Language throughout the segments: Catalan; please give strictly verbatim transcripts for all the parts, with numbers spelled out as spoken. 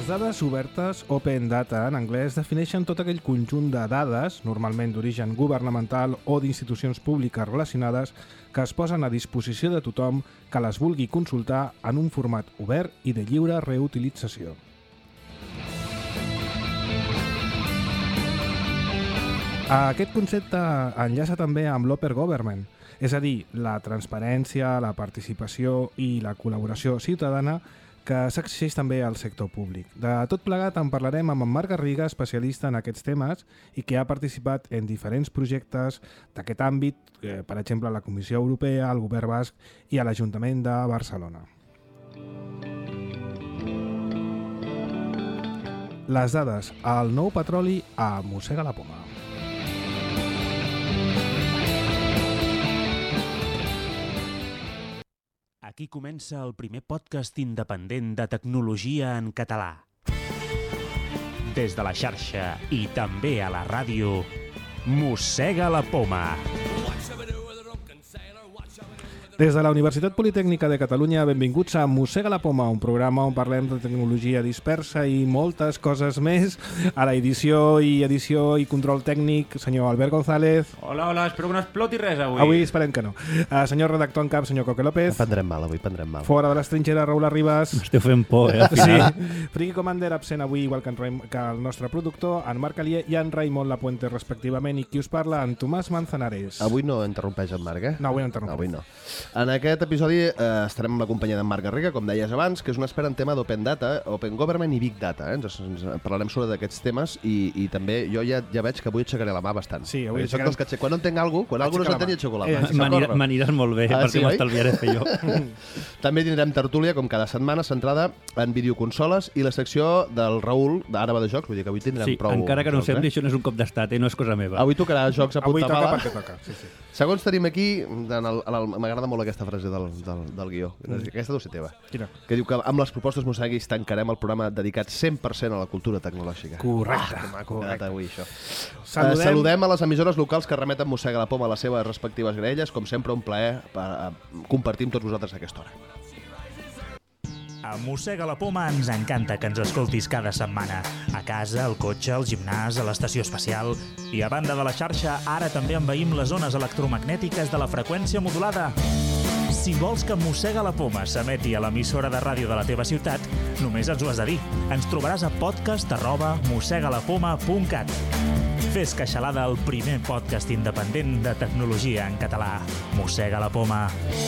dades obertes, Open Data en anglès, defineixen tot aquell conjunt de dades, normalment d'origen governamental o d'institucions públiques relacionades, que es posen a disposició de tothom que les vulgui consultar en un format obert i de lliure reutilització. Aquest concepte enllaça també amb l'Open Government, és a dir, la transparència, la participació i la col·laboració ciutadana que s'exigeix també al sector públic. De tot plegat en parlarem amb en Marc Garriga, especialista en aquests temes i que ha participat en diferents projectes d'aquest àmbit, eh, per exemple a la Comissió Europea, al Govern Basc i a l'Ajuntament de Barcelona. Les dades, el nou petroli a mossega la poma. Aquí comença el primer podcast independent de tecnologia en català. Des de la xarxa i també a la ràdio, Mossega la poma. Des de la Universitat Politècnica de Catalunya, benvinguts a Mossega la poma, un programa on parlem de tecnologia dispersa i moltes coses més. A la edició i edició i control tècnic, senyor Albert González. Hola, hola, espero que no exploti res avui. Avui esperem que no. Uh, senyor redactor en cap, senyor Coque López. Prendrem mal, avui prendrem mal. Fora de les trinxeres, Raül Arribas. M'esteu fent por, eh, al final. Sí. Friki Commander absent avui, igual que, en Raim, que el nostre productor, en Marc Alier i en Raimon Lapuente, respectivament. I qui us parla, en Tomàs Manzanares. Avui no interrompeix en Marc, eh? No, avui no interrompeix. Avui no. En aquest episodi eh, estarem amb la companyia d'en Marc Garriga, com deies abans, que és un expert en tema d'Open Data, Open Government i Big Data. Eh? Ens, ens parlarem sobre d'aquests temes i, i també jo ja, ja veig que avui aixecaré la mà bastant. Sí, avui aixecarem... que aixec... Quan no entenc alguna cosa, quan algú no s'entén, aixeco la mà. Eh, M'aniràs molt bé, ah, perquè sí, m'estalviaré fer jo. També tindrem tertúlia, com cada setmana, centrada en videoconsoles i la secció del Raül d'Àraba de Jocs, vull dir que avui tindrem sí, prou... encara que no jocs, sembli, eh? això no és un cop d'estat, eh? No és cosa meva. Avui tocarà jocs a Avui punta toca pala. perquè toca, sí, sí. Segons tenim aquí, m'agrada molt aquesta frase del, del, del guió. Aquesta deu ser teva. Quina? Que diu que amb les propostes Mosseguis tancarem el programa dedicat cent per cent a la cultura tecnològica. Correcte. Ah, que maco, correcte. Avui, això. Saludem... Uh, saludem a les emissores locals que remeten Mossega la poma a les seves respectives graelles. Com sempre, un plaer per uh, compartir amb tots vosaltres a aquesta hora. A Mossega la poma ens encanta que ens escoltis cada setmana. A casa, al cotxe, al gimnàs, a l'estació espacial. I a banda de la xarxa, ara també envaïm les zones electromagnètiques de la freqüència modulada. Si vols que Mossega la poma s'emeti a l'emissora de ràdio de la teva ciutat, només ens ho has de dir. Ens trobaràs a podcast arroba mossegalapoma punt cat. Fes queixalada el primer podcast independent de tecnologia en català. Mossega la poma.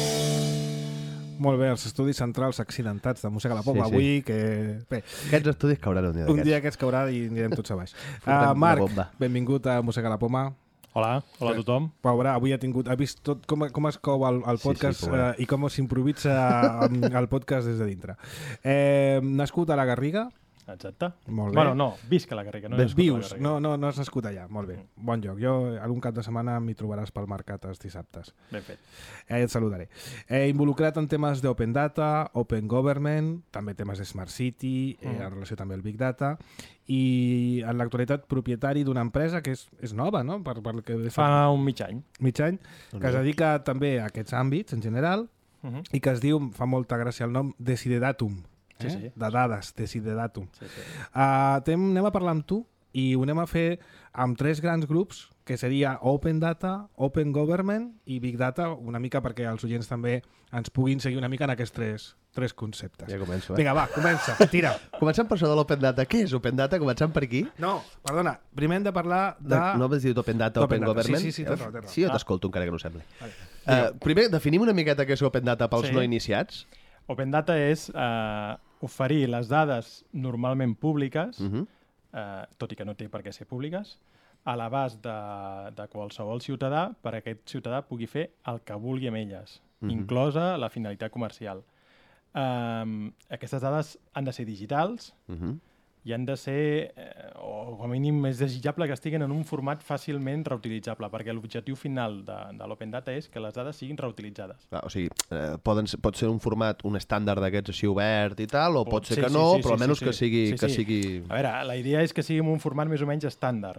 Molt bé, els estudis centrals accidentats de Mossega la poma. Sí, sí. Avui que... Bé, Aquests estudis cauran un dia d'aquests. un dia que es caurà i anirem tots a baix. Uh, Marc, benvingut a Mossega la poma. Hola, hola a tothom. Pobre, avui ha tingut, ha vist tot com, com es cou el, el podcast sí, sí, uh, i com s'improvisa el podcast des de dintre. Eh, nascut a la Garriga. Exacte. Molt bé. Bueno, no, visc a la Garriga. No Ben, vius, no, no, no has nascut allà. Molt bé, bon lloc. Jo algun cap de setmana m'hi trobaràs pel mercat els dissabtes. Ben fet. Eh, et saludaré. Eh, involucrat en temes d'Open Data, Open Government, també temes de Smart City, eh, en relació també al Big Data, i en l'actualitat propietari d'una empresa que és, és nova, no? Per, per que Fa un mig any. mig any, que es dedica també a aquests àmbits en general, Uh -huh. i que es diu, fa molta gràcia el nom, Desideratum. Eh? Sí, sí. De dades, Desideratum. Sí, sí. Uh, tem, anem a parlar amb tu i ho anem a fer amb tres grans grups, que seria Open Data, Open Government i Big Data, una mica perquè els oients també ens puguin seguir una mica en aquests tres, tres conceptes. Ja començo, eh? Vinga, va, comença, tira. Comencem per això de l'Open Data. Què és Open Data? Comencem per aquí? No, perdona, primer hem de parlar de... de... No vas dir Open Data, Open Open, Data. Government? Sí, sí, sí, té raó, té raó. Sí, jo t'escolto, encara que no ho sembli. Uh, primer, definim una miqueta què és Open Data pels Sí. no iniciats. Open Data és eh, oferir les dades normalment públiques, Uh -huh. eh, tot i que no té per què ser públiques, a l'abast de, de qualsevol ciutadà per aquest ciutadà pugui fer el que vulgui amb elles, Uh -huh. inclosa la finalitat comercial. Um, aquestes dades han de ser digitals Uh -huh. i han de ser, eh, o com a mínim és desitjable que estiguin en un format fàcilment reutilitzable, perquè l'objectiu final de, de l'Open Data és que les dades siguin reutilitzades. Clar, o sigui, eh, poden ser, pot ser un format, un estàndard d'aquests així obert i tal, o pot ser Sí, que sí, no, sí, però sí, almenys sí, que sigui... sí, que sí. sigui... A veure, la idea és que sigui en un format més o menys estàndard.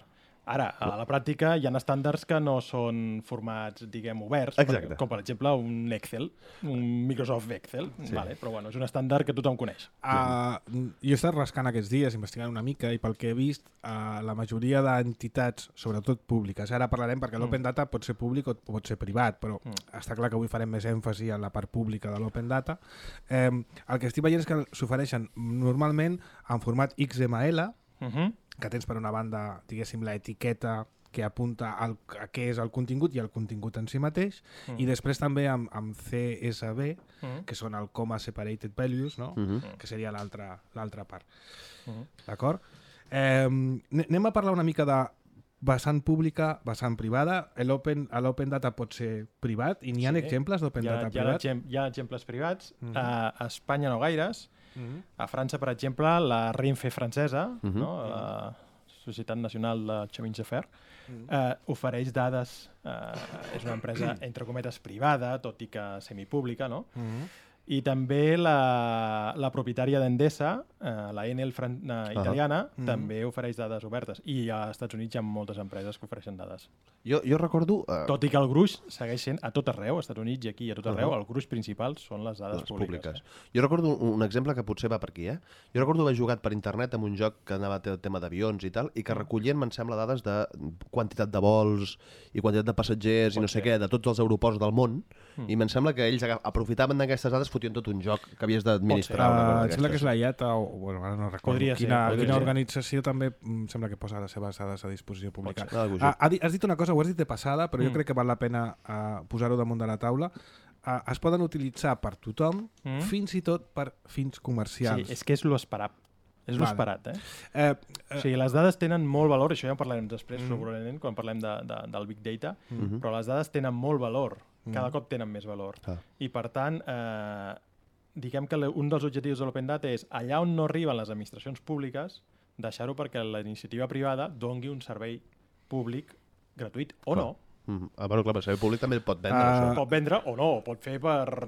Ara, a la pràctica hi ha estàndards que no són formats, diguem, oberts, Exacte. per, com per exemple un Excel, un Microsoft Excel, sí. vale, però bueno, és un estàndard que tothom coneix. Uh, jo he estat rascant aquests dies, investigant una mica, i pel que he vist, uh, la majoria d'entitats, sobretot públiques, ara parlarem perquè mm. l'Open Data pot ser públic o pot ser privat, però mm. està clar que avui farem més èmfasi en la part pública de l'Open Data. Eh, el que estic veient és que s'ofereixen normalment en format X M L, Uh-huh. que tens per una banda, diguéssim, l'etiqueta que apunta al, a què és el contingut i el contingut en si mateix, uh-huh. i després també amb, amb C S V, uh-huh. que són el Comma Separated Values, no? uh-huh. que seria l'altra l'altra part. Uh-huh. D'acord? Eh, anem a parlar una mica de vessant pública, vessant privada. L'Open Data pot ser privat i n'hi ha sí. exemples d'Open Data hi ha, privat? Hi ha, hi ha exemples privats. Uh-huh. a, a Espanya no gaires. Uh-huh. A França, per exemple, la Renfe francesa, uh-huh. no? la Societat Nacional de Chemins de Fer, uh-huh. eh, ofereix dades, eh, és una empresa, entre cometes, privada, tot i que semipública, no? Uh-huh. I també la, la propietària d'Endesa, eh, la Enel fran, eh, italiana, uh -huh. també ofereix dades obertes. I als Estats Units hi ha moltes empreses que ofereixen dades. Jo, jo recordo... Uh... Tot i que el gruix segueix sent a tot arreu, als Estats Units i aquí a tot arreu, uh -huh. el gruix principal són les dades les públiques. públiques. Eh? Jo recordo un, un exemple que potser va per aquí. Eh? Jo recordo haver jugat per internet amb un joc que anava a tema d'avions i tal, i que recollien, me'n sembla, dades de quantitat de vols i quantitat de passatgers Pot i no sé ser. què, de tots els aeroports del món, mm. i me'n sembla que ells aprofitaven d'aquestes dades, fotien tot un joc que havies d'administrar. Uh, em sembla que és la I A T A, o bueno, ara no recordo podria quina, ser, quina ser. organització també em sembla que posa les seves dades a disposició pública. Ah, uh, has dit una cosa, ho has dit de passada, però mm. jo crec que val la pena uh, posar-ho damunt de la taula. Uh, es poden utilitzar per tothom, mm. fins i tot per fins comercials. Sí, és que és lo esperat. És vale. l'esperat, eh? Eh, eh? O sigui, les dades tenen molt valor, això ja en parlarem després, mm. segurament, quan parlem de, de, del Big Data, mm. però les dades tenen molt valor, cada mm. cop tenen més valor. Ah. I, per tant, eh, diguem que un dels objectius de l'Open Data és, allà on no arriben les administracions públiques, deixar-ho perquè la iniciativa privada dongui un servei públic gratuït o Clar. no. Mm-hmm. Ah, bueno, clar, el servei públic també pot vendre, uh, això. Pot vendre o no, pot fer per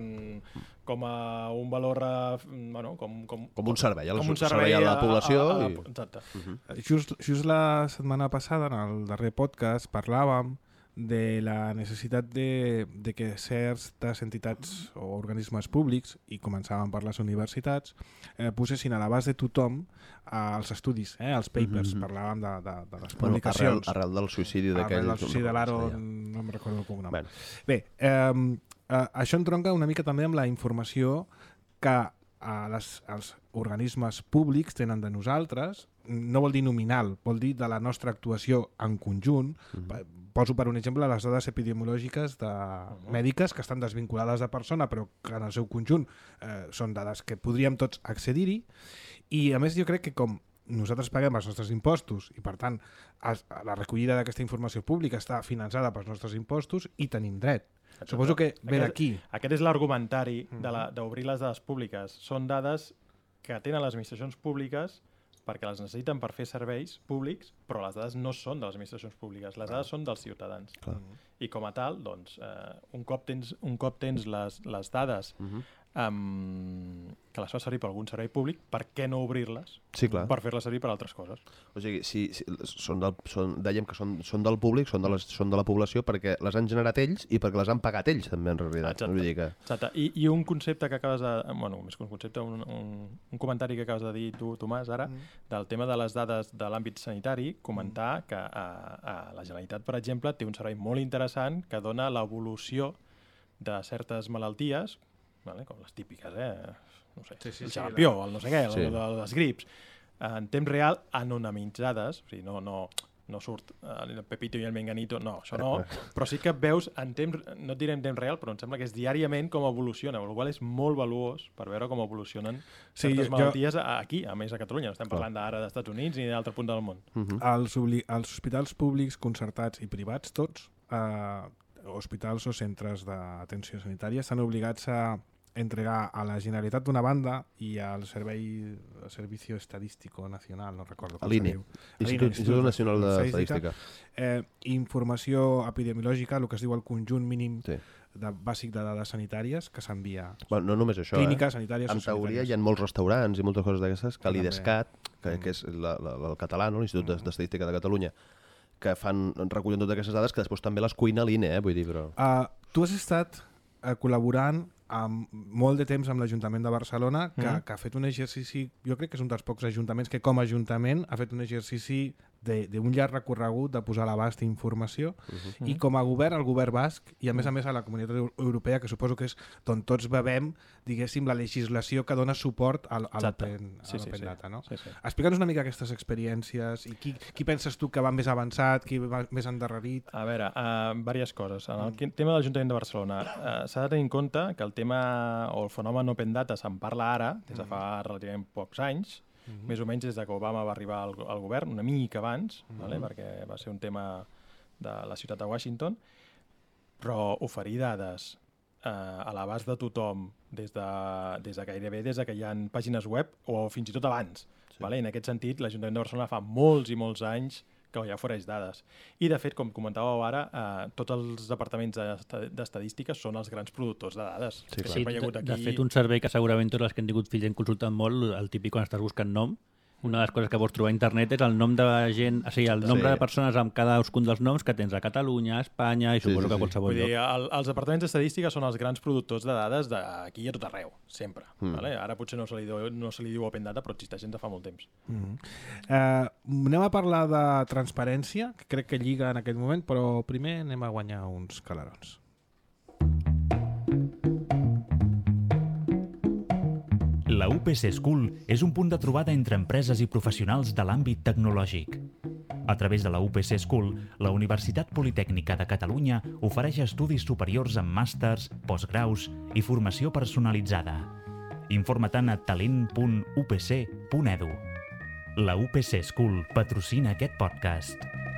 com a un valor, uh, bueno, com, com, com un servei, com un servei a la població. A, a, a, i... Exacte. Uh-huh. Just, just la setmana passada, en el darrer podcast, parlàvem de la necessitat de, de que certes entitats o organismes públics, i començaven per les universitats, eh, posessin a l'abast de tothom eh, els estudis, eh, els papers, mm-hmm. parlàvem de, de, de les publicacions. Bueno, arrel, arrel del suïcidi d'aquell... Arrel del suïcidi de l'Aaron, no em recordo el cognom. Bueno. Bé, eh, eh, això entronca una mica també amb la informació que eh, les, els organismes públics tenen de nosaltres, no vol dir nominal, vol dir de la nostra actuació en conjunt. Mm-hmm. Poso per un exemple les dades epidemiològiques de uh-huh. mèdiques que estan desvinculades de persona però que en el seu conjunt eh, són dades que podríem tots accedir-hi, i a més jo crec que com nosaltres paguem els nostres impostos i per tant es, la recollida d'aquesta informació pública està finançada pels nostres impostos i tenim dret. Exacte. Suposo que ve d'aquí. Aquest és l'argumentari uh-huh. d'obrir les dades públiques. Són dades que tenen les administracions públiques perquè les necessiten per fer serveis públics, però les dades no són de les administracions públiques, les dades són dels ciutadans. Clar. I com a tal, doncs, eh, un cop tens, un cop tens les, les dades uh-huh. um, que les fa servir per algun servei públic, per què no obrir-les sí, clar. per fer-les servir per altres coses? O sigui, si, si, són del, són, dèiem que són, són del públic, són de, les, són de la població perquè les han generat ells i perquè les han pagat ells, també, en realitat. Exacte. Vull dir que... Exacte. I, I un concepte que acabes de... Bueno, més que un concepte, un, un, un comentari que acabes de dir tu, Tomàs, ara, mm. del tema de les dades de l'àmbit sanitari, comentar mm. que a, a la Generalitat, per exemple, té un servei molt interessant que dona l'evolució de certes malalties, vale? Com les típiques, eh? No sé, sí, sí, el xarampió, sí, la... el no sé què, sí. el, el, les grips, en temps real, anonimitzades, o sigui, no, no, no surt el Pepito i el Menganito, no, això no, però sí que veus en temps, no et diré en temps real, però em sembla que és diàriament com evoluciona, el qual és molt valuós per veure com evolucionen sí, certes jo... malalties aquí, a més a Catalunya, no estem parlant d'ara dels Estats Units ni d'altre punt del món. Uh-huh. els, obli... els hospitals públics, concertats i privats, tots, eh, hospitals o centres d'atenció sanitària, estan obligats a entregar a la Generalitat d'una banda i al Servei el Servicio Estadístico Nacional, no recordo com se diu. Institut, Institut Nacional d'Estadística. Eh, informació epidemiològica, el que es diu el conjunt mínim sí. de, bàsic de dades sanitàries que s'envia. Bueno, no només això, clíniques, eh? sanitàries en teoria hi ha molts restaurants i moltes coses d'aquestes que l'IDESCAT, que, que és la, la, el català, no? l'Institut mm. d'Estadística de Catalunya, que fan, recullen totes aquestes dades, que després també les cuina l'I N E, eh? Vull dir, però... Uh, tu has estat uh, col·laborant amb molt de temps amb l'Ajuntament de Barcelona, que, mm. que ha fet un exercici, jo crec que és un dels pocs ajuntaments que com a Ajuntament ha fet un exercici d'un llarg recorregut de posar a l'abast informació, uh -huh. i com a govern, el govern basc, i a més a més a la Comunitat Europea, que suposo que és on tots bevem, diguéssim, la legislació que dona suport a, a l'Open sí, sí, Data. No? Sí, sí. Explica'ns una mica aquestes experiències i qui, qui penses tu que va més avançat, qui va més endarrerit? A veure, uh, diverses coses. En el mm. tema de l'Ajuntament de Barcelona, uh, s'ha de tenir en compte que el tema o el fenomen Open Data se'n parla ara, des de fa relativament pocs anys, Mm-hmm. més o menys des que Obama va arribar al, al govern, una mica abans, mm-hmm. vale? Perquè va ser un tema de la ciutat de Washington, però oferir dades eh, a l'abast de tothom des de, des de gairebé des de que hi ha pàgines web o fins i tot abans. Sí. Vale? En aquest sentit, l'Ajuntament de Barcelona fa molts i molts anys que ja ofereix dades. I, de fet, com comentàveu ara, eh, tots els departaments d'estadística són els grans productors de dades. Sí, sí, de, aquí... de fet, un servei que segurament tots els que han tingut fills han consultat molt, el típic quan estàs buscant nom, una de les coses que vols trobar a internet és el nom de gent, o sigui, el nombre sí. de persones amb cadascun dels noms que tens a Catalunya, a Espanya i suposo sí, sí, que a qualsevol sí. lloc. Vull dir, el, els departaments d'estadística són els grans productors de dades d'aquí i a tot arreu, sempre. Mm. Vale? Ara potser no se, li diu, no se li diu Open Data, però existeix des de fa molt temps. Mm. Uh, anem a parlar de transparència, que crec que lliga en aquest moment, però primer anem a guanyar uns calarons. La U P C School és un punt de trobada entre empreses i professionals de l'àmbit tecnològic. A través de la U P C School, la Universitat Politècnica de Catalunya ofereix estudis superiors amb màsters, postgraus i formació personalitzada. Informa-te'n a talent punt u p c punt e d u. La U P C School patrocina aquest podcast.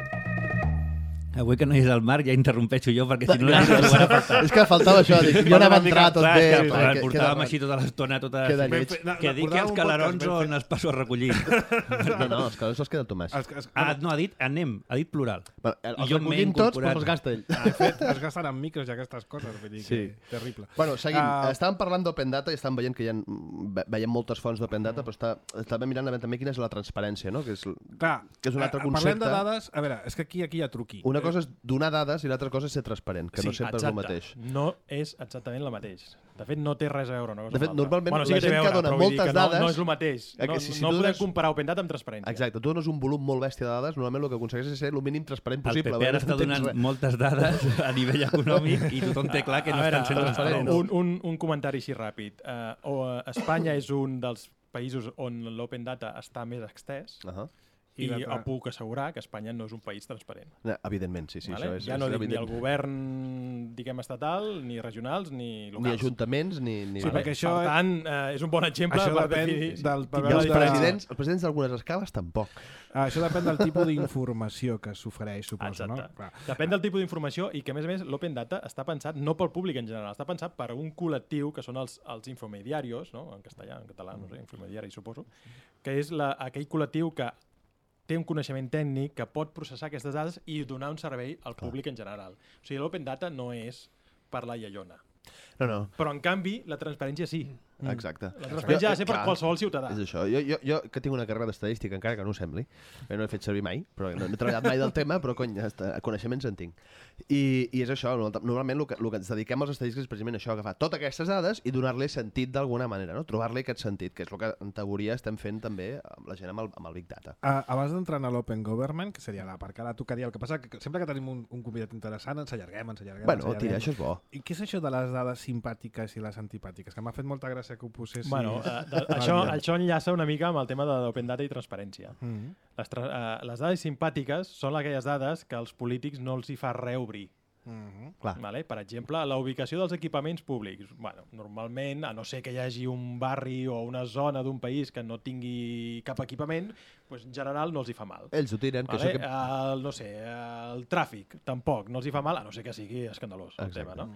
Avui que no hi és el Marc ja interrompeixo jo perquè si no... no, no, no, no és que faltava això, dic, jo anava a entrar tot bé. Que, que, que portàvem així tota l'estona, tota... Queda lleig. Que dic que els calarons on els passo a recollir. No, no, els calarons els queda el Tomàs. Els, els, ah, no, ha dit, anem, ha dit plural. Bueno, els recollim tots, però els gasta ell. De fet, es gasten amb micros i aquestes coses, vull dir sí. que terrible. Bueno, seguim. Uh, estàvem parlant d'Open Data i estàvem veient que hi ha, veiem moltes fonts d'Open Data, però està, estàvem mirant també quina és la transparència, no? Que és, Clar, que és un altre concepte. Parlem de dades, a veure, és que aquí, aquí hi ha truqui. Una cosa és donar dades i l'altra cosa és ser transparent, que sí, no sempre exacte. és el mateix. No és exactament el mateix. De fet, no té res a veure una cosa De fet, amb l'altra. normalment bueno, sí la gent veure, que dona moltes que dades... No, no és el mateix. No, que si, si no podem dones... comparar Open Data amb transparència. Exacte. Tu dones un volum molt bèstia de dades, normalment el que aconsegueix és ser el mínim transparent possible. El P P ara està donant res. moltes dades a nivell econòmic i tothom té clar que no veure, estan sent transparents. Un, un, un comentari així ràpid. Uh, o, uh, Espanya és un dels països on l'Open Data està més extès. Uh -huh. I, I puc assegurar que Espanya no és un país transparent. No, evidentment, sí, sí. Vale? Això és, ja no és dic evident. ni el govern, diguem, estatal, ni regionals, ni locals. Ni ajuntaments, ni... ni... Sí, vale. perquè això... Per tant, eh, és un bon exemple això per depèn definir... del per I els de... presidents, els presidents d'algunes escales tampoc. Ah, això depèn del tipus d'informació que s'ofereix, suposo, Exacte. no? Clar. Depèn del tipus d'informació i que, a més a més, l'Open Data està pensat no pel públic en general, està pensat per un col·lectiu que són els, els infomediarios, no? En castellà, en català, no sé, infomediari, suposo, que és la, aquell col·lectiu que té un coneixement tècnic que pot processar aquestes dades i donar un servei al públic Clar. en general. O sigui, l'Open Data no és per la iaiona. No, no. Però, en canvi, la transparència sí. Mm. Exacte. La transparència ha de ser per clar, qualsevol ciutadà. És això. Jo, jo, jo que tinc una carrera d'estadística, encara que no ho sembli, no he fet servir mai, però no, no he treballat mai del tema, però cony, hasta, coneixements en tinc. I, i és això, normalment el que, el que ens dediquem als estadístics és precisament això, agafar totes aquestes dades i donar-li sentit d'alguna manera, no? Trobar-li aquest sentit, que és el que en teoria estem fent també amb la gent amb el, amb el Big Data. Uh, abans d'entrar en l'Open Government, que seria la part que ara tocaria, el que passa que sempre que tenim un, un convidat interessant ens allarguem, ens allarguem, Bueno, ens allarguem. tira, això és bo. I què és això de les dades simpàtiques i les antipàtiques? Que m'ha fet molta gràcia que ho posessis. Bueno, uh, de, això, això enllaça una mica amb el tema d'Open Data i transparència. Mm -hmm. les, tra uh, les dades simpàtiques són aquelles dades que als polítics no els hi fa res obrir. Mm -hmm. Vale? Per exemple, la ubicació dels equipaments públics. Bueno, normalment, a no ser que hi hagi un barri o una zona d'un país que no tingui cap equipament, pues, en general no els hi fa mal. Ells ho tiren. Vale? Que això que... el, no sé, el tràfic tampoc no els hi fa mal, a no ser que sigui escandalós el Exacte. tema, no?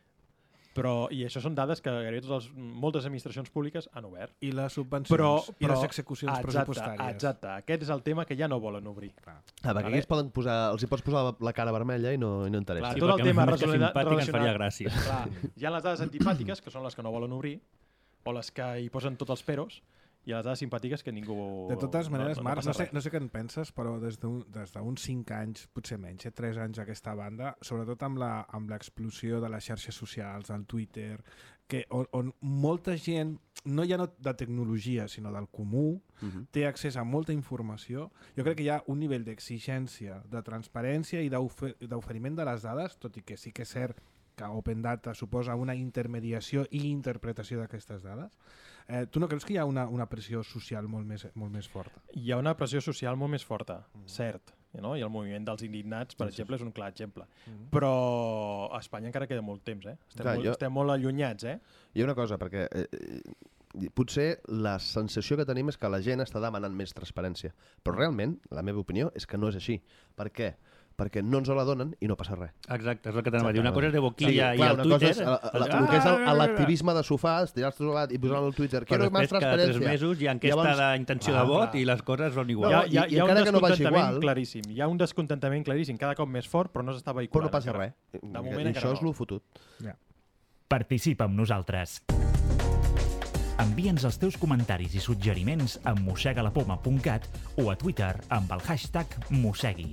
Però, i això són dades que gairebé totes les, moltes administracions públiques han obert. I les subvencions, però, i però, les execucions exacte, pressupostàries. Exacte, aquest és el tema que ja no volen obrir. Clar. Ah, perquè vale. Aquí poden posar, els hi pots posar la cara vermella i no, i no interessa. Clar, Sí, tot el perquè tema més que relacionat... simpàtic ens faria gràcia. Clar, hi ha les dades antipàtiques, que són les que no volen obrir, o les que hi posen tots els peros, i a les dades simpàtiques que ningú... De totes maneres, no, no, Marc, no, no, sé, no sé què en penses, però des d'uns cinc anys, potser menys, eh, tres anys aquesta banda, sobretot amb la amb l'explosió de les xarxes socials, del Twitter, que on, on molta gent, no ja no de tecnologia, sinó del comú, uh -huh. té accés a molta informació. Jo crec que hi ha un nivell d'exigència, de transparència i d'oferiment de les dades, tot i que sí que és cert que Open Data suposa una intermediació i interpretació d'aquestes dades. Eh, tu no creus que hi ha una, una pressió social molt més, molt més forta? Hi ha una pressió social molt més forta, mm. cert. No? I el moviment dels indignats, per sí, exemple, sí. és un clar exemple. Mm. Però a Espanya encara queda molt temps, eh? Estem, clar, molt, jo... estem molt allunyats, eh? Hi ha una cosa, perquè eh, potser la sensació que tenim és que la gent està demanant més transparència. Però realment, la meva opinió, és que no és així. Per què? Perquè no ens la donen i no passa res. Exacte, és el que t'anava a dir. Una cosa és de boquilla sí, clar, i el Twitter... És, el, el, el que és l'activisme de sofà, estirar-te al i posar-lo al Twitter. Però després cada tres mesos hi ha enquesta Llavors... d'intenció ah, de vot clar. I les coses són igual. No, hi ha, hi ha, hi ha un descontentament no claríssim. Hi ha un descontentament claríssim, cada cop més fort, però no s'està vehiculant. Però no passa res. De moment I això és lo fotut. Ja. Participa amb nosaltres. Envia'ns els teus comentaris i suggeriments a mossegalapoma punt cat o a Twitter amb el hashtag Mossegui.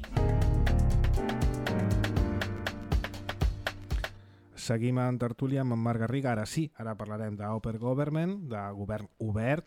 Seguim en tertúlia amb en Marc Garriga. Ara sí, ara parlarem d'Open Government, de govern obert.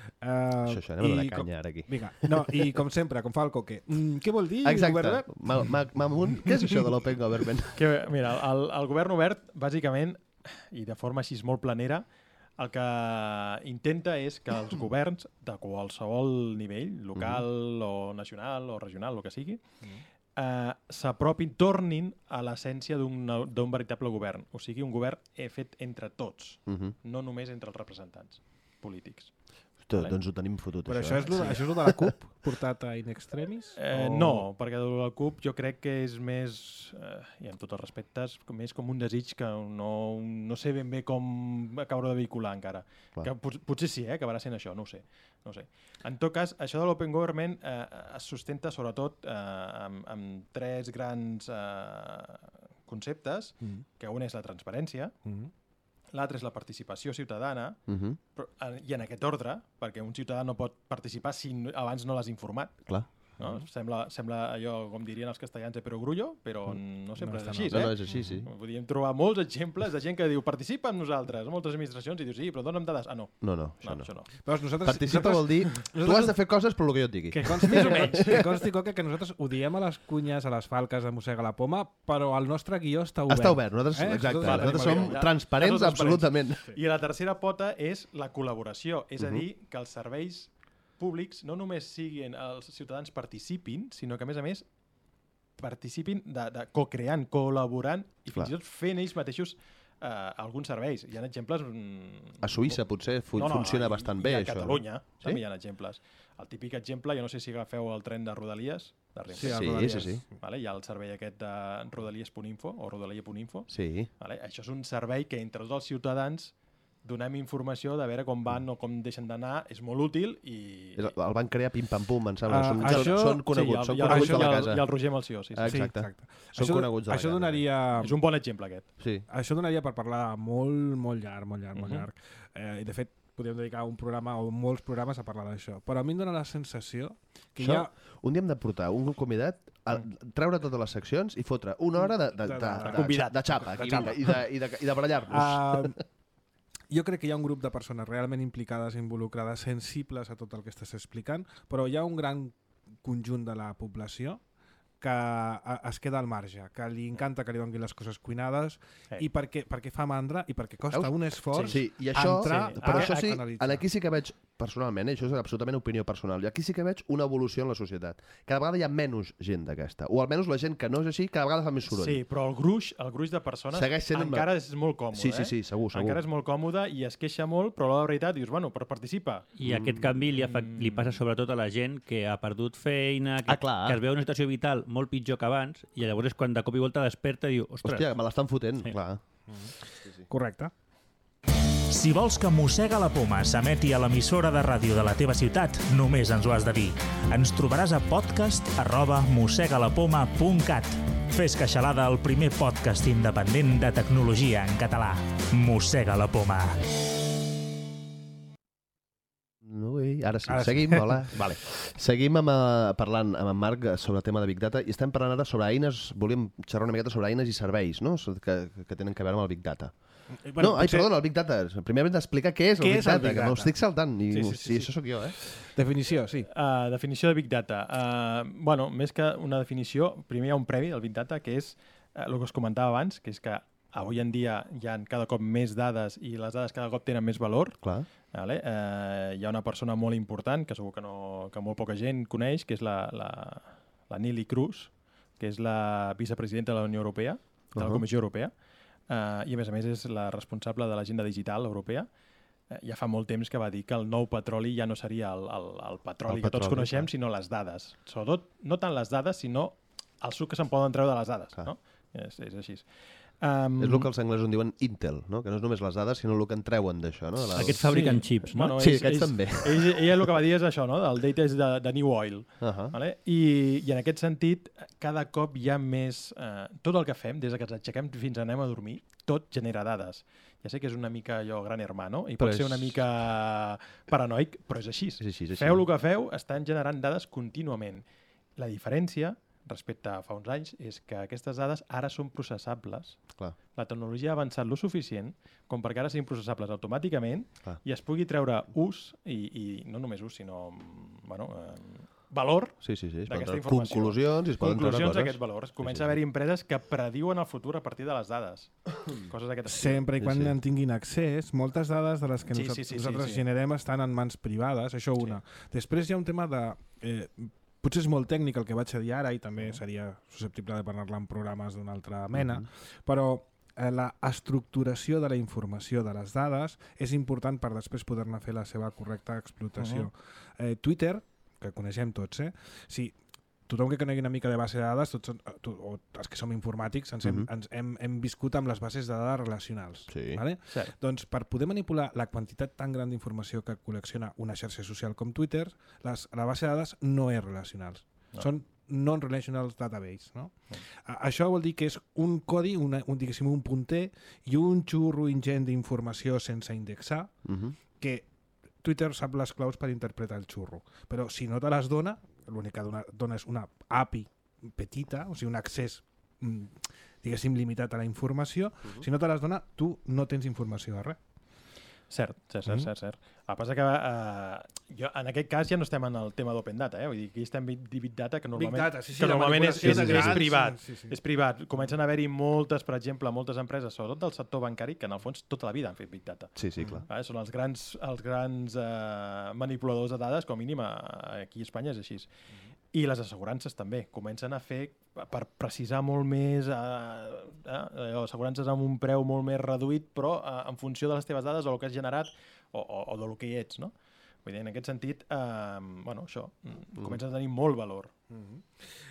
Uh, això, això, anem a donar canya ara aquí. Vinga, no, i com sempre, com fa el Coque. Mm, què vol dir Exacte. govern obert? Mamunt, què és això de l'Open Government? Que, mira, el, el govern obert, bàsicament, i de forma així molt planera, el que intenta és que els governs de qualsevol nivell, local mm-hmm. o nacional o regional, el que sigui, mm-hmm. Uh, s'apropin, tornin a l'essència d'un veritable govern. O sigui, un govern fet entre tots, uh-huh. no només entre els representants polítics. Hosti, vale? Doncs ho tenim fotut, Però això. això és, lo, sí. això és lo de la CUP, portat a in extremis? Eh, o... No, perquè de la CUP jo crec que és més, eh, i amb tots els respectes, més com un desig que no, no sé ben bé com acabar de vehicular encara. Que pot, potser sí, eh, acabarà sent això, no ho sé. No ho sé. En tot cas, això de l'Open Government eh, es sustenta sobretot eh, amb, amb tres grans eh, conceptes, mm. que un és la transparència, mm. l'altre és la participació ciutadana, mm-hmm. però, i en aquest ordre, perquè un ciutadà no pot participar si abans no l'has informat. Clar. No? Mm. Sembla, sembla allò, com dirien els castellans, de perogrullo, però no sempre no, és així. No, eh? no és així, sí. Podríem trobar molts exemples de gent que diu participa amb nosaltres, a moltes administracions, i dius sí, però dona'm dades. Ah, no. No, no, això no. no. Això no. Però nosaltres, participa nosaltres, vol dir, nosaltres, tu has de fer coses per lo que jo et digui. Que consti, més o menys. Que consti, Coque, que nosaltres ho diem a les cunyes, a les falques de Mossega la Poma, però el nostre guió està obert. Està obert. Nosaltres, eh? Exacte. Vale, nosaltres som ja, transparents, ja absolutament. Sí. I la tercera pota és la col·laboració, és uh-huh. a dir, que els serveis públics no només siguin els ciutadans participin, sinó que a més a més participin de, de co-creant, col·laborant i fins i tot fent ells mateixos eh, alguns serveis. Hi ha exemples... Mm, a Suïssa potser fu no, no, funciona i, bastant bé, i a això. A Catalunya sí? també hi ha exemples. El típic exemple, jo no sé si agafeu el tren de Rodalies, de Renfe. Sí, sí, Rodalies. sí, sí. Vale? Hi ha el servei aquest de rodalies punt info o rodalia punt info. Sí. Vale? Això és un servei que entre tots els ciutadans donem informació de veure com van o com deixen d'anar, és molt útil i... El, el van crear pim-pam-pum, em sembla. Uh, són, això... són coneguts, sí, són coneguts de la casa. I el Roger Malció, sí. sí. Exacte. exacte. Són això, coneguts de la això casa. Donaria... És un bon exemple, aquest. Sí. Això donaria per parlar molt, molt llarg, molt llarg, molt uh-huh. llarg. Eh, I, de fet, podríem dedicar un programa o molts programes a parlar d'això. Però a mi em dóna la sensació que això, hi ha... Un dia hem de portar un convidat a treure totes les seccions i fotre una hora de, de, de, de, de, de, de, de xapa, aquí, vinga, i de, i de, i de barallar-nos. Uh, jo crec que hi ha un grup de persones realment implicades, involucrades, sensibles a tot el que estàs explicant, però hi ha un gran conjunt de la població que es queda al marge, que li encanta que li donin les coses cuinades sí. i perquè, perquè fa mandra i perquè costa Veus? un esforç sí. Sí. I això, entrar sí. Però a, això sí, a analitzar. Aquí sí que veig, personalment, eh, això és absolutament opinió personal, i aquí sí que veig una evolució en la societat. Cada vegada hi ha menys gent d'aquesta, o almenys la gent que no és així cada vegada fa més soroll. Sí, però el gruix, el gruix de persones encara és molt còmode. Sí, sí, sí, segur, segur. Encara és molt còmode i es queixa molt, però la veritat dius, bueno, però participa. I mm. aquest canvi li, li passa sobretot a la gent que ha perdut feina, que, ah, que es veu en una situació vital molt pitjor que abans, i llavors és quan de cop i volta desperta i diu, ostres... Hòstia, me l'estan fotent, sí. clar. Mm. Sí, sí. Correcte. Si vols que Mossega la Poma s'emeti a l'emissora de ràdio de la teva ciutat, només ens ho has de dir. Ens trobaràs a podcast arroba mossegalapoma punt cat. Fes queixalada el primer podcast independent de tecnologia en català. Mossega la Poma. No, ei. ara sí. Ara sí. Seguim, hola. Vale. Seguim amb, uh, parlant amb en Marc sobre el tema de Big Data i estem parlant ara sobre eines, volíem xerrar una miqueta sobre eines i serveis, no? Que, que tenen a veure amb el Big Data. Bueno, no, ai, potser... perdona, el Big Data. Primer hem d'explicar què és el, Big, és el Data, Big Data, que no estic saltant. I, sí, sí, sí, sí, sí. Això sóc jo, eh? Definició, sí. Uh, definició de Big Data. Uh, bueno, més que una definició, primer hi ha un premi del Big Data, que és uh, el que us comentava abans, que és que avui en dia hi ha cada cop més dades i les dades cada cop tenen més valor. Clar. Vale? Uh, hi ha una persona molt important, que segur que, no, que molt poca gent coneix, que és la, la, la Neelie Kroes, que és la vicepresidenta de la Unió Europea, de la uh -huh. Comissió Europea, Uh, i a més a més és la responsable de l'agenda digital europea. Uh, ja fa molt temps que va dir que el nou petroli ja no seria el, el, el petroli el que tots petroli, coneixem, clar. Sinó les dades. Sobretot, no tant les dades, sinó el suc que se'n poden treure de les dades. No? És, és així. Um... És el que els anglesos en diuen Intel, no? Que no és només les dades, sinó el que en treuen d'això. No? La... Aquests fabriquen sí. xips, no? Bueno, sí, ells, aquests ells, també. Ells, ella el que va dir és això, no? El data és de, de New Oil. Uh -huh. Vale? I, I en aquest sentit, cada cop hi ha més... Eh, tot el que fem, des que ens aixequem fins a anem a dormir, tot genera dades. Ja sé que és una mica allò gran hermano i pot però ser és... una mica paranoic, però és així. És així, és així. Feu el que feu, estan generant dades contínuament. La diferència respecte a fa uns anys és que aquestes dades ara són processables. Clar. La tecnologia ha avançat lo suficient com perquè ara siguin processables automàticament. Clar. I es pugui treure ús, i, i no només ús, sinó bueno, eh, valor sí, sí, sí. d'aquesta informació. Conclusions i es poden treure Conclusions coses. d'aquests valors. Comença sí, sí. a haver-hi empreses que prediuen el futur a partir de les dades. Coses d'aquest estil. Sempre i quan sí, sí. en tinguin accés, moltes dades de les que sí, nosaltres, sí, sí, nosaltres sí, sí. generem estan en mans privades, això una. Sí. Després hi ha un tema de... Eh, potser és molt tècnic el que vaig a dir ara i també seria susceptible de parlar-la en programes d'una altra mena, mm-hmm. però eh, la estructuració de la informació de les dades és important per després poder-ne fer la seva correcta explotació. Mm-hmm. eh, Twitter, que coneixem tots, eh? Sí, tothom que conegui una mica de base de dades, tots, o els que som informàtics, ens, hem, mm-hmm. ens hem, hem viscut amb les bases de dades relacionals. Sí. Vale? Doncs per poder manipular la quantitat tan gran d'informació que col·lecciona una xarxa social com Twitter, les, la base de dades no és relacionals. No. Són non-relational database. No? No. Això vol dir que és un codi, una, un, diguéssim, un punter i un xurro ingent d'informació sense indexar, mm-hmm. que Twitter sap les claus per interpretar el xurro. Però si no te les dona, l'únic que dona, dona és una A P I petita, o sigui, un accés diguéssim limitat a la informació. Uh-huh. Si no te les dona, tu no tens informació de res. Cert, cert, cert, mm. cert, cert. El que passa que eh, jo, en aquest cas ja no estem en el tema d'open data, eh? Vull dir, aquí estem Big, Big Data, que normalment, data, sí, sí, que normalment és, és, és, és privat. Sí, sí, sí. És privat. Comencen a haver-hi moltes, per exemple, moltes empreses, sobretot del sector bancari, que en el fons tota la vida han fet Big Data. Sí, sí, clar. Eh? Són els grans, els grans eh, manipuladors de dades, com a mínim aquí a Espanya és així. Mm. I les assegurances també comencen a fer, per precisar molt més, eh, eh, assegurances amb un preu molt més reduït, però eh, en funció de les teves dades o el que has generat o, o, o de lo que hi ets, no? Vull dir, en aquest sentit, eh, bueno, això, mm. comença a tenir molt valor. Mm-hmm.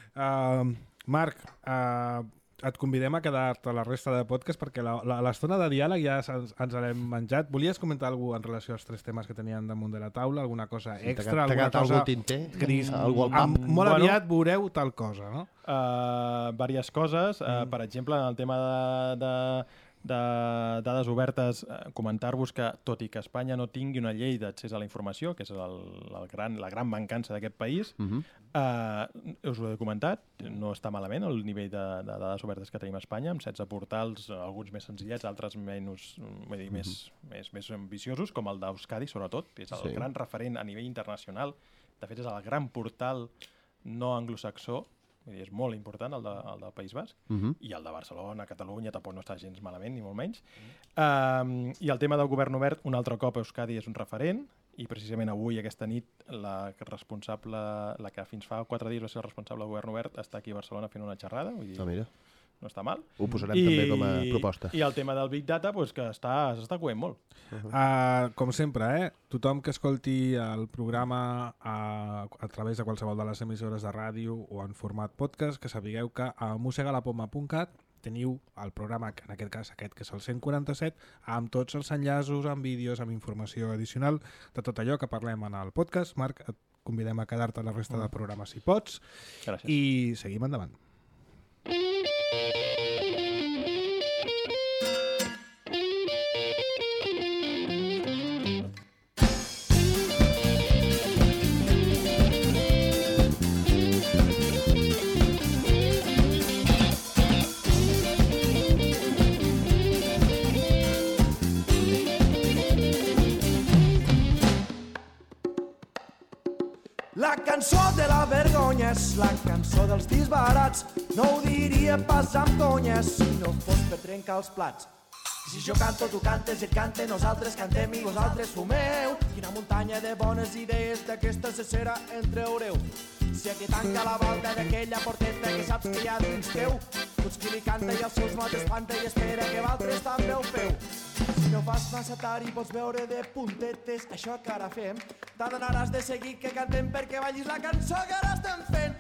uh, Marc, uh, et convidem a quedar-te a la resta de podcast perquè l'estona de diàleg ja ens, ens l'hem menjat. Volies comentar alguna cosa en relació als tres temes que tenien damunt de la taula? Alguna cosa extra? T'ha quedat algú tinter? Que diguis, algú al pam? Molt bueno, aviat veureu tal cosa, no? Uh, diverses coses. Uh, mm. Per exemple, en el tema de... de de dades obertes, eh, comentar-vos que, tot i que Espanya no tingui una llei d'accés a la informació, que és el, el gran, la gran mancança d'aquest país, uh-huh. eh, us ho he comentat, no està malament el nivell de, de dades obertes que tenim a Espanya, amb setze portals, alguns més senzillets, altres menys, vull dir, uh-huh. més, més, més ambiciosos, com el d'Euskadi, sobretot, que és el sí. gran referent a nivell internacional. De fet, és el gran portal no anglosaxó, és molt important el, de, el del País Basc, uh-huh. i el de Barcelona, Catalunya, tampoc no està gens malament, ni molt menys. Uh-huh. Um, I el tema del govern obert, un altre cop Euskadi és un referent, i precisament avui, aquesta nit, la responsable, la que fins fa quatre dies va ser la responsable del govern obert, està aquí a Barcelona fent una xerrada. Vull dir, ah, mira. No està mal. Ho posarem I, també com a proposta. I el tema del Big Data, pues, que s'està coent molt. Uh-huh. Uh, com sempre, eh? Tothom que escolti el programa a, a través de qualsevol de les emissores de ràdio o en format podcast, que sapigueu que a mosegalapoma punt cat teniu el programa, en aquest cas aquest, que és el cent quaranta-set, amb tots els enllaços, amb vídeos, amb informació addicional de tot allò que parlem en el podcast. Marc, et convidem a quedar-te a la resta uh-huh. del programa si pots. Gràcies. I seguim endavant. La cançó de la vergonya és la cançó dels disbarats. No ho diria pas amb conya si no fos per trencar els plats. Si jo canto, tu cantes, et cante, nosaltres cantem i vosaltres fumeu. Quina muntanya de bones idees d'aquesta cacera en treureu. Si aquí tanca la volta d'aquella porteta que saps que hi ha dins teu, tots qui li canta i els seus mots espanta i espera que vosaltres també ho feu. Si no fas massa tard i pots veure de puntetes això que ara fem, t'adonaràs de seguir que cantem perquè ballis la cançó que ara estem fent.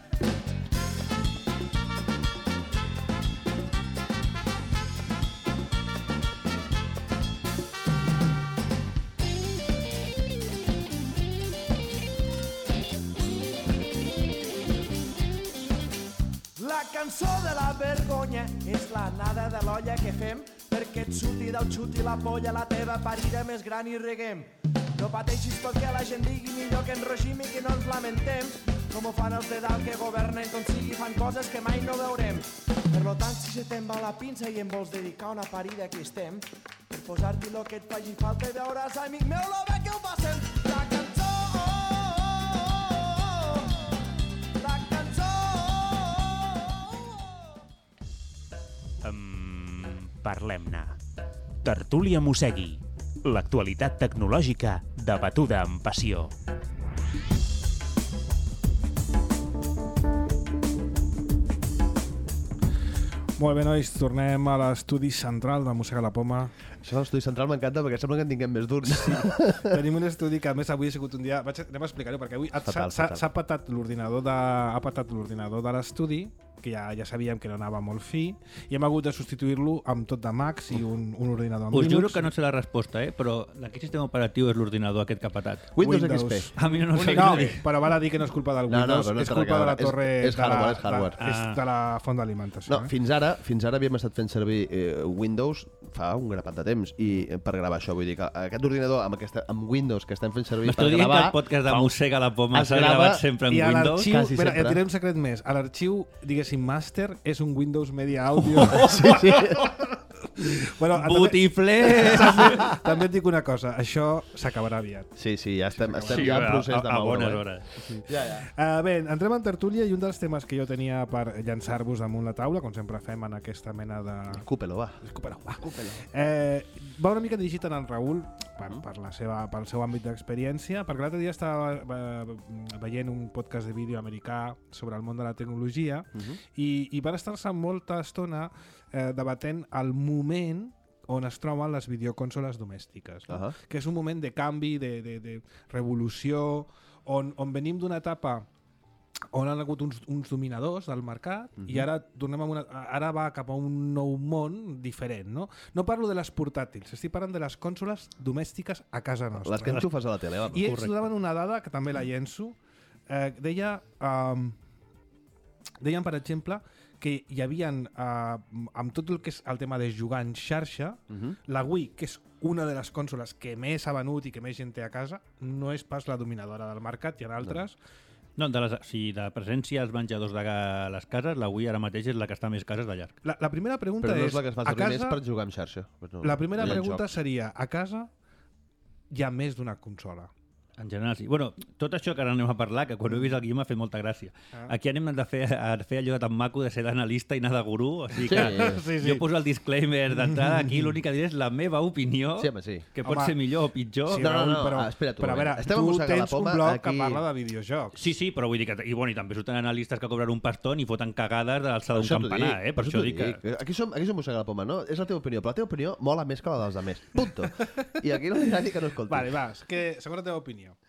La cançó de la vergonya és l'anada de l'olla que fem perquè et xuti del xuti la polla la teva parida més gran i reguem. No pateixis tot que la gent digui millor que enrogim i que no ens lamentem, com ho fan els de dalt que governen com sigui, fan coses que mai no veurem. Per lo tant, si se te'n va la pinça i em vols dedicar una parida que estem, per posar-t'hi lo que et faci falta i veuràs, amic meu, lo bé que ho passem. La cançó, la cançó. Um, Parlem-ne. Tertúlia Mossegui. L'actualitat tecnològica debatuda amb passió. Molt bé, nois, tornem a l'estudi central de Mossega la Poma. Això de l'estudi central m'encanta perquè sembla que en tinguem més d'un. Sí. Tenim un estudi que, a més, avui ha sigut un dia... Vaig, anem a explicar-ho, perquè avui s'ha patat l'ordinador de, ha patat l'ordinador de l'estudi, que ja, ja sabíem que no anava molt fi, i hem hagut de substituir-lo amb tot de Macs i un, un ordinador amb Us Linux. juro que no sé la resposta, eh? Però de quin sistema operatiu és l'ordinador aquest que ha patat? Windows, Windows. X P. A mi no, no sé No, què dir. però val a dir que no és culpa del No, no, Windows, però no és té culpa res a de la veure. torre... És- és hardware, de la, és hardware. De, és Ah. de la font d'alimentació. No, eh? fins ara, fins ara havíem estat fent servir eh, Windows fa un grapat de temps i eh, per gravar això, vull dir que aquest ordinador amb, aquesta, amb Windows que estem fent servir M'esteu per dient que gravar... el podcast de Mossega la Poma es s'ha grava gravat sempre en I a Windows? l'arxiu, Quasi espera, sempre. et diré un secret més. A l'arxiu, diguéssim, master, és un Windows Media Audio. Sí, sí. Bueno, també, Botifler! també et dic una cosa, això s'acabarà aviat. Sí, sí, ja estem, estem Sí, ja en a, procés a, de a moure-ho. bones eh? hores. Ja, ja. Uh, bé, entrem en tertúlia i un dels temes que jo tenia per llançar-vos damunt la taula, com sempre fem en aquesta mena de... Cúpelo, va. Escúpelo, va. Eh, va una mica dirigit en Raül per, per la seva, pel seu àmbit d'experiència, perquè l'altre dia estava eh, veient un podcast de vídeo americà sobre el món de la tecnologia Uh -huh. i, i van estar-se molta estona eh, debatent el moment on es troben les videoconsoles domèstiques, no? Uh -huh. Que és un moment de canvi, de, de, de revolució, on, on venim d'una etapa on han hagut uns, uns dominadors del mercat uh -huh. i ara tornem a una, ara va cap a un nou món diferent, no? No parlo de les portàtils, estic parlant de les consoles domèstiques a casa nostra. Les que enxufes a la tele, va. I ells donaven una dada que també la llenço. Eh, deia, um, deien, per exemple, que hi havia, uh, amb tot el que és el tema de jugar en xarxa, Uh -huh. la Wii, que és una de les consoles que més ha venut i que més gent té a casa, no és pas la dominadora del mercat, hi ha altres. No, de, les, si de presència als menjadors de les cases, la Wii ara mateix és la que està més cases de llarg. La, la primera pregunta Però no és, és la que es fa a servir casa, més per jugar en xarxa. No, la primera no hi ha pregunta jocs. seria, a casa hi ha més d'una consola? En general, sí. Bueno, tot això que ara anem a parlar, que quan ho he vist el guió m'ha fet molta gràcia. Ah. Aquí anem de fer, a fer allò de tan maco de ser d'analista i anar de gurú, o sigui Sí, que sí, sí. jo poso el disclaimer d'entrada, aquí l'únic que diré és la meva opinió, Sí, home, sí. que pot Home, ser millor o pitjor. Sí, No, no, Raül, no, però, ah, espera't un però a moment. veure, Estem a tu mossegar la tens poma, un blog aquí- que parla de videojocs. Sí, sí, però vull dir que... I, bueno, i també surten analistes que cobren un pastón i foten cagades de l'alçada d'un Això t'ho campanar, dic, eh? Per això t'ho dic que... Aquí som, aquí som mossega la poma, no? És la teva opinió, però la teva opinió mola més que la dels altres. Punto. I aquí no hi ha ni que no escolti. Vale, va, és que, segons la teva opinió.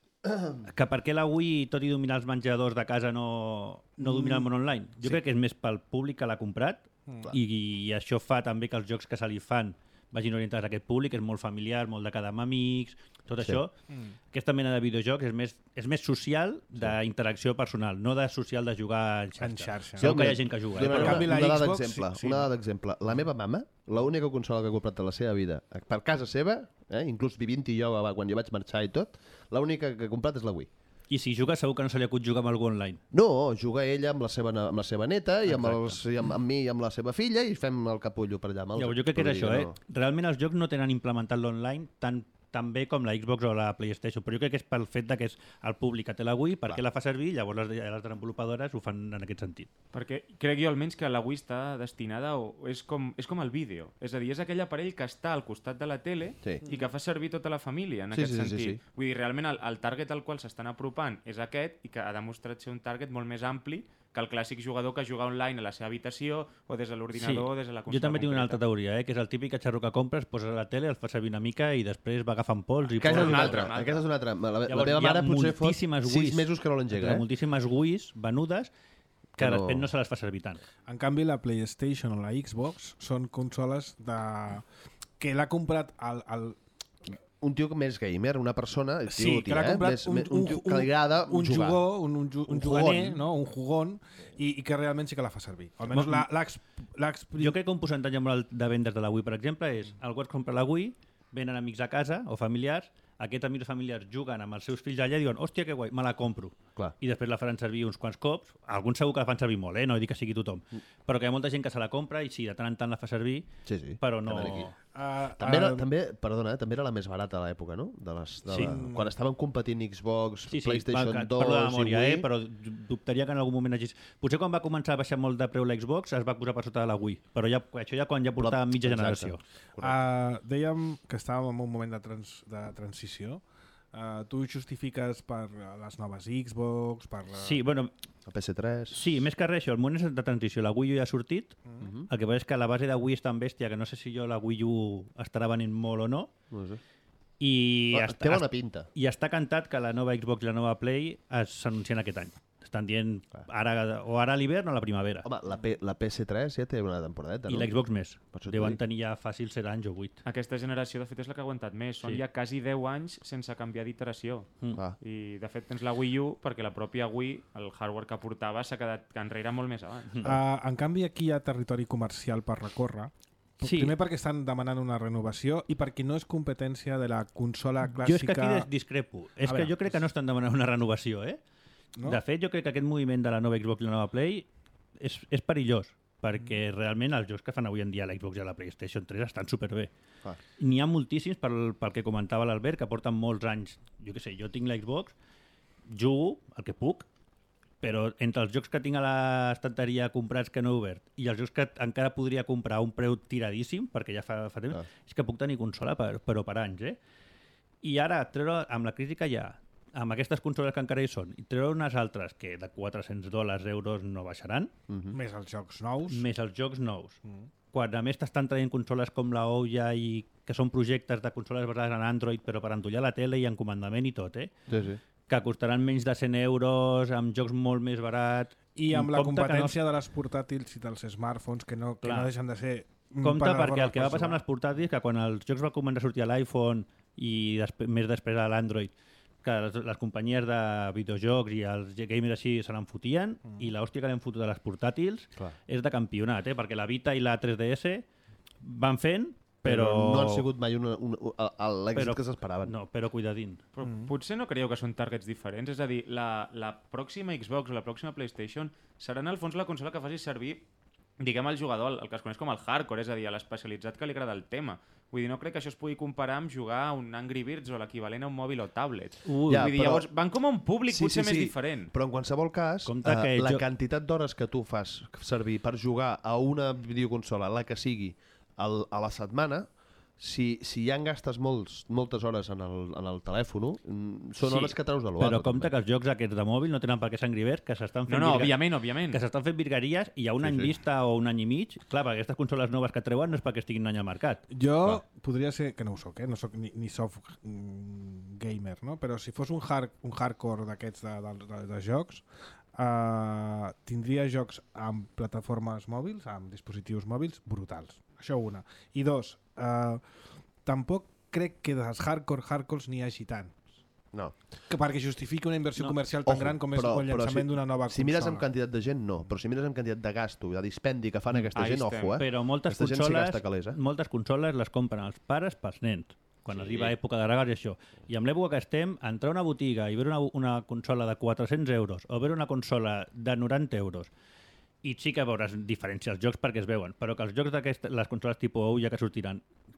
Que per què la Wii, tot i dominar els menjadors de casa, no, no domina el món online? Jo Sí. crec que és més pel públic que l'ha comprat Mm. i, i això fa també que els jocs que se li fan vagin orientats a aquest públic, és molt familiar, molt de quedar amb amics, tot Sí. això. Mm. Aquesta mena de videojocs és més, és més social d'interacció personal, no de social de jugar en xarxa. En xarxa. Segur que hi mira, ha gent que juga. Donaré Eh? En una, canvi, la una dada Xbox, d'exemple. sí, sí. Una dada d'exemple. La meva mama, l'única consola que ha comprat de la seva vida, per casa seva, eh, inclús vivint-hi jo quan jo vaig marxar i tot, l'única que ha comprat és la Wii. I si juga segur que no se li acut jugar amb algú online. No, juga ella amb la seva, amb la seva neta i amb, Exacte. els, i amb, amb mi i amb la seva filla i fem el capullo per allà. Amb els, Llavors, jo crec que però és vull això, dir eh? no. Realment els jocs no tenen implementat l'online tant tan bé com la Xbox o la PlayStation, però jo crec que és pel fet de que és el públic que té la Wii, perquè la fa servir, llavors les, les desenvolupadores ho fan en aquest sentit. Perquè crec jo almenys que la Wii està destinada o és com, és com el vídeo, és a dir, és aquell aparell que està al costat de la tele Sí. i que fa servir tota la família en Sí, aquest sí, sí, sentit. sí, sí. Vull dir, realment el, el target al qual s'estan apropant és aquest i que ha demostrat ser un target molt més ampli que el clàssic jugador que juga online a la seva habitació o des de l'ordinador o des de la consola. Jo també tinc una concreta. altra teoria, eh? que és el típic catxarro que compres, poses a la tele, el fas servir una mica i després va agafant pols. I Aquesta és una una altra, altra. una altra. Aquesta és una altra. La, la Llavors, meva hi ha mare potser fot moltíssimes sis Wiis. mesos que no l'engega. Hi ha Eh? moltíssimes Wiis venudes que, Que no- després no se les fa servir tant. En canvi, la PlayStation o la Xbox són consoles de... que l'ha comprat el, el, Un tio més gamer, una persona... Sí, tio, que l'ha eh? comprat més, un, més, un, tio que li agrada un jugar. jugador, un, un, ju- un Un juganer, jugón. no? un jugón, i, i que realment sí que la fa servir. Almenys Mo- l'ha l'ha ex- l'ha exprim- Jo crec que un percentatge molt alt de vendes de la Wii, per exemple, és algú es compra la Wii, venen amics a casa o familiars, aquests amics familiars juguen amb els seus fills allà i diuen, hòstia, que guai, me la compro. Clar. I després la faran servir uns quants cops. Alguns segur que la fan servir molt, eh? No dic que sigui tothom. Però que hi ha molta gent que se la compra i sí, de tant en tant la fa servir, Sí, sí. però no... També aquí. Uh, També era, uh, també, perdona, eh, també era la més barata a l'època, no? De les, de Sí. la, quan estaven competint Xbox, Sí, sí, PlayStation va, dos parlo de memòria, i Wii. eh? Però dubtaria que en algun moment hagis... Potser quan va començar a baixar molt de preu la Xbox es va posar per sota de la Wii, però ja, això ja quan ja portava mitja Exacte. generació. Uh, dèiem que estàvem en un moment de, trans, de transició. Uh, tu ho justifiques per uh, les noves Xbox, per... Uh... Sí, bueno, El P S tres... sí, més que res això, el moment és de transició. La Wii U ja ha sortit, Mhm. el que passa és que la base de Wii és tan bèstia que no sé si jo la Wii U estarà venint molt o no, No sé. i, Ah, està, té bona pinta. i està cantat que la nova Xbox i la nova Play s'anuncien aquest any. Estan dient ara, o ara a l'hivern o a la primavera. Home, la, P, la P S tres ja té una temporadeta, I no? la Xbox més. Per això t'ho Deuen dic. tenir ja fàcil set anys o vuit. Aquesta generació, de fet, és la que ha aguantat més. Són Sí. ja quasi deu anys sense canviar d'iteració. Mm. Clar. I, de fet, tens la Wii U perquè la pròpia Wii, el hardware que portava, s'ha quedat enrere molt més abans. Uh, en canvi, aquí hi ha territori comercial per recórrer. Sí. Primer perquè estan demanant una renovació i perquè no és competència de la consola clàssica... Jo és que aquí dis- discrepo. És A que veure, jo crec que no estan demanant una renovació, eh? No? De fet, jo crec que aquest moviment de la nova Xbox i la nova Play és, és perillós, perquè realment els jocs que fan avui en dia a la Xbox i a la PlayStation tres estan superbé. Clar. N'hi ha moltíssims, pel, pel que comentava l'Albert, que porten molts anys. Jo què sé, jo tinc la Xbox, jugo el que puc, però entre els jocs que tinc a l'estanteria comprats que no he obert i els jocs que encara podria comprar a un preu tiradíssim, perquè ja fa, fa temps, Ah. és que puc tenir consola per, però per anys, eh? I ara, treure, amb la crisi que hi ha, amb aquestes consoles que encara hi són, i treure unes altres que de quatre-cents dòlars, euros, no baixaran, Més els jocs nous. més els jocs nous. Mm. Quan a més t'estan traient consoles com la Ouya i que són projectes de consoles basades en Android però per endollar la tele i en comandament i tot, eh? Sí, sí. Que costaran menys de cent euros, amb jocs molt més barats... I amb la Compte que competència de les portàtils i dels smartphones, que no, que Clar. no deixen de ser... No... Compte plataformes perquè el que va per passar amb jugar. les portàtils, que quan els jocs van començar a sortir a l'iPhone i després, més després a l'Android, que les, les companyies de videojocs i els gamers així se n'en fotien, mm. i l'hòstia que l'hem fotut de les portàtils Clar. és de campionat, eh? Perquè la Vita i la tres D S van fent, però... no han sigut mai una, una, una, l'èxit Però- que s'esperaven. No, però cuidadín. Però mm. potser no creieu que són targets diferents? És a dir, la, la pròxima Xbox o la pròxima PlayStation serà en el fons la consola que faci servir, diguem, el jugador, el, el que es coneix com el hardcore, és a dir, a l'especialitzat que li agrada el tema. Vull dir, no crec que això es pugui comparar amb jugar a un Angry Birds o l'equivalent a un mòbil o tablet. Ui, Ja, Vull dir, però- llavors, van com a un públic Sí, potser sí, més sí. diferent. Però en qualsevol cas, Compte que eh, la jo- quantitat d'hores que tu fas servir per jugar a una videoconsola, la que sigui, al, a la setmana, si, si ja en gastes molts, moltes hores en el, en el telèfon, mm, són Sí, hores que treus de l'O A. Però compte que els jocs aquests de mòbil no tenen per què ser Angry Birds, que s'estan No, fent no, virga- òbviament, òbviament. que s'estan fent virgueries i hi ha un Sí, any sí. vista o un any i mig. Clar, perquè aquestes consoles noves que treuen no és perquè estiguin un any al mercat. Jo podria ser, que no ho soc, eh? no soc ni, ni soft mm, gamer, no? Però si fos un, hard, un hardcore d'aquests de, de, de, de jocs, uh, tindria jocs amb plataformes mòbils, amb dispositius mòbils brutals. Això una. I dos, uh, tampoc crec que dels hardcore hardcores n'hi hagi tant. No. Que perquè justifiqui una inversió No. comercial tan Ojo, gran com és però- el però llançament si- d'una nova Si consola. mires amb quantitat de gent, no. Però si mires amb quantitat de gasto, de dispendi que fan aquesta Ahí gent, estem. ojo, eh? Però moltes Aquesta gent sí consoles, gasta calés, eh? moltes consoles les compren els pares pels nens. Quan Sí. arriba època de regals i això. I amb l'època que estem, entrar a una botiga i veure una, una consola de quatre-cents euros o veure una consola de noranta euros, i sí que veuràs diferència als jocs perquè es veuen, però que els jocs d'aquestes, les consoles tipus Ouya que sortiran,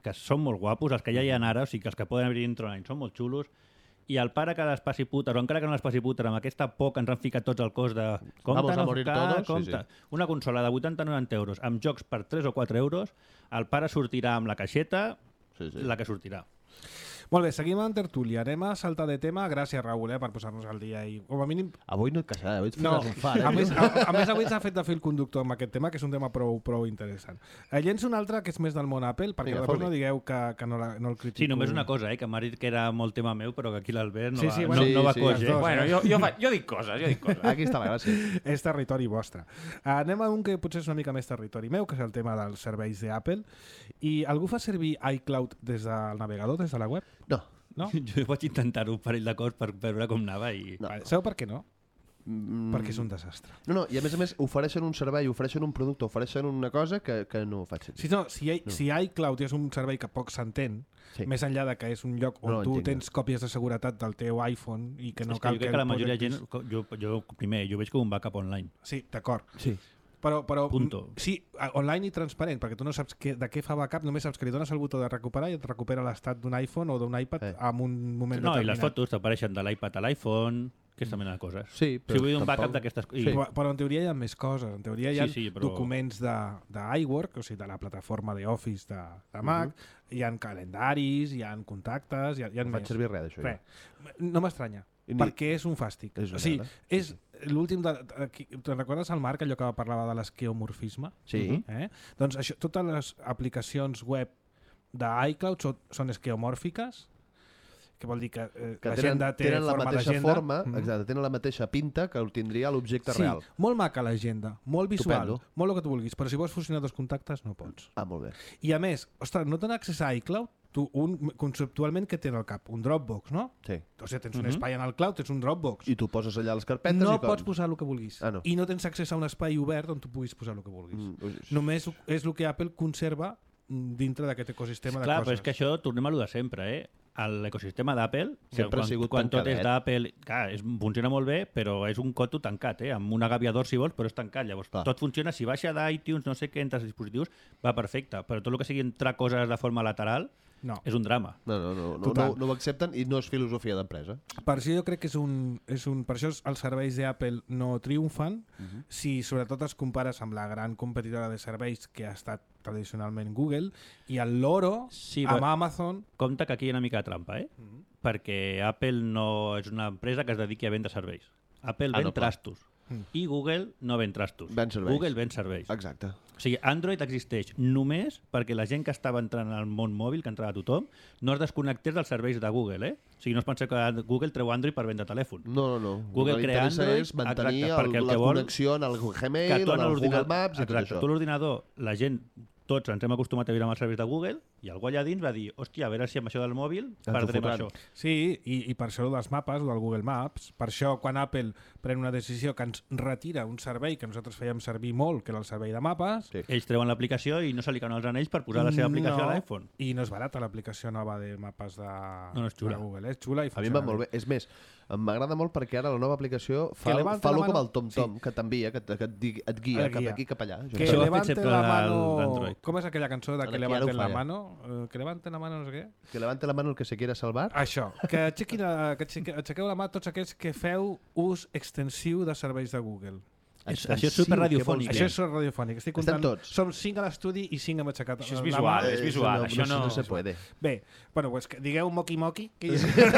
que són molt guapos, els que ja hi ha ara, o sigui que els que poden haver dintre online són molt xulos, i el pare que les passi puter, o encara que no les passi puter, amb aquesta por que ens han ficat tots al cos de compte, Vamos a no morir car, todos, compte. sí, sí. Una consola de vuitanta a noranta euros amb jocs per tres o quatre euros, el pare sortirà amb la caixeta, Sí, sí. la que sortirà. Molt bé, seguim en tertúlia. Anem a saltar de tema. Gràcies, Raül, eh, per posar-nos al dia. I, com a mínim... Avui no et queixarà, avui et No, faràs un far. Eh? a, més, a, a més, avui s'ha fet de fil conductor amb aquest tema, que és un tema prou, prou interessant. Eh, llenço un altre, que és més del món Apple, perquè Vinga, després fot-li. no digueu que, que no, la, no el critico. Sí, només una cosa, eh, que m'ha dit que era molt tema meu, però que aquí l'Albert no, Sí, va, sí, no, bueno, no va sí, coix, sí, eh? dos. Bueno, jo, jo, fa, jo dic coses, jo dic coses. Aquí està la gràcia. És territori vostre. Anem a un que potser és una mica més territori meu, que és el tema dels serveis d'Apple. I algú fa servir iCloud des del navegador, des de la web? No. No? Jo vaig intentar-ho un parell de cops per, per veure com anava i... No. Vale, sabeu per què no? Mm, Perquè és un desastre. No, no, i a més a més ofereixen un servei, ofereixen un producte, ofereixen una cosa que, que no faig sentit. Si, no, si, i, No. si iCloud és un servei que poc s'entén, Sí. més enllà de que és un lloc on No tu entenc. tens còpies de seguretat del teu iPhone i que no és que cal jo crec que que la el majoria de gent, projectis- jo, jo primer, jo veig com un backup online. Sí, d'acord. Sí. Però, però Punto. mm, sí, a- online i transparent, perquè tu no saps què, de què fa backup, només saps que li dones el botó de recuperar i et recupera l'estat d'un iPhone o d'un iPad Eh. en un moment No, i determinat. les fotos t'apareixen de l'iPad a l'iPhone, aquesta mena de coses. Sí, Si vull un tampoc- backup d'aquestes... i- Però, però en teoria hi ha més coses. En teoria hi ha Sí, sí, però- documents de, de iWork, o sigui, de la plataforma d'Office de, de Mac, hi ha calendaris, hi ha contactes, hi ha, hi ha No faig més. servir res d'això. Res. No m'estranya, I ni- perquè és un fàstic. És una o sigui, merda. és l'últim... de- de- aquí- Te'n recordes el Marc, allò que parlava de l'esqueomorfisme? Sí. Eh? Doncs això, totes les aplicacions web d'iCloud són, són esqueomòrfiques, que vol dir que, eh, Que tenen, l'agenda té tenen la forma mateixa d'agenda. forma, Mhm. exacte, tenen la mateixa pinta que el tindria l'objecte Sí, real. molt maca l'agenda, molt visual, Estupendo. molt el que tu vulguis, però si vols fusionar dos contactes no pots. Ah, molt bé. I a més, ostres, no tenen accés a iCloud, tu, un, conceptualment què té al cap? Un Dropbox, no? Sí. O sigui, tens un Mhm. espai en el cloud, tens un Dropbox. I tu poses allà les carpetes No i com... pots posar el que vulguis. Ah, no. I no tens accés a un espai obert on tu puguis posar el que vulguis. Mm, ui, Només és el que Apple conserva mm, dintre d'aquest ecosistema de Clar, coses. però és que això, tornem a lo de sempre, eh? L'ecosistema d'Apple, que Sempre ha quan, sigut quan tot és tancadet. d'Apple, clar, és, funciona molt bé, però és un coto tancat, eh? Amb un agaviador, si vols, però és tancat. Llavors, Clar. tot funciona, si baixa d'iTunes, no sé què, entre els dispositius, va perfecte, però tot el que sigui entrar coses de forma lateral No. és un drama. No, no, no, no, Total. no, no ho accepten i no és filosofia d'empresa. Per això jo crec que és un... És un per això els serveis d'Apple no triomfen Uh -huh. si sobretot es compares amb la gran competidora de serveis que ha estat tradicionalment Google i el loro Sí, amb però- Amazon. Compte que aquí hi ha una mica de trampa, eh? Perquè Apple no és una empresa que es dediqui a vendre serveis. Apple Ah, ven no, clar. trastos. Mm. I Google no ven trastos. Ven serveis. Google ven serveis. Exacte. O sigui, Android existeix només perquè la gent que estava entrant al món mòbil, que entrava tothom, no es desconnectés dels serveis de Google, eh? O sigui, no es pensa que Google treu Android per vendre telèfon. No, no, no. Google el que crea interessa Android, és mantenir exacte, el, perquè el la que vol- connexió en el Gmail, que tu en en el Google l'ordinador- Maps i tot exacte, això. tu a l'ordinador, la gent, tots ens hem acostumat a viure amb els serveis de Google i algú allà dins va dir, hòstia, a veure si amb això del mòbil ho perdrem fotran. això. Sí, i, i per això dels mapes, o del Google Maps, per això quan Apple pren una decisió que ens retira un servei que nosaltres fèiem servir molt, que era el servei de mapes, Sí. Ells treuen l'aplicació i no se li cauen els anells per posar la seva aplicació no, a l'iPhone. I no és barata l'aplicació nova de mapes de, no, és xula. de Google. És xula i A mi em funciona va molt bé. És més, m'agrada molt perquè ara la nova aplicació fa, Que levanta fa la lo com mano. el TomTom, que t'envia, que, et- que et, di- et guia Et cap guia. aquí, cap allà. Jo Que Això ho ha fet levante sempre la el- mano... l'Android. Com és aquella cançó de Aquí que ara levanten ho la falla. mano? Eh, que levanten la mano no sé què? Que levante la mano el que se quiera salvar. Això, que, aixequin la, que aixeque- aixequeu la mà tots aquells que feu ús extensiu de serveis de Google. És, Extensiu, això és superradiofònic. què vols Això dir? és radiofònic. Estic Estem comptant, tots. som cinc a l'estudi i cinc hem aixecat Això és la visual, mà. és visual, no, això no, no- no se puede. Bé, bueno, pues, que digueu moqui moqui. Que...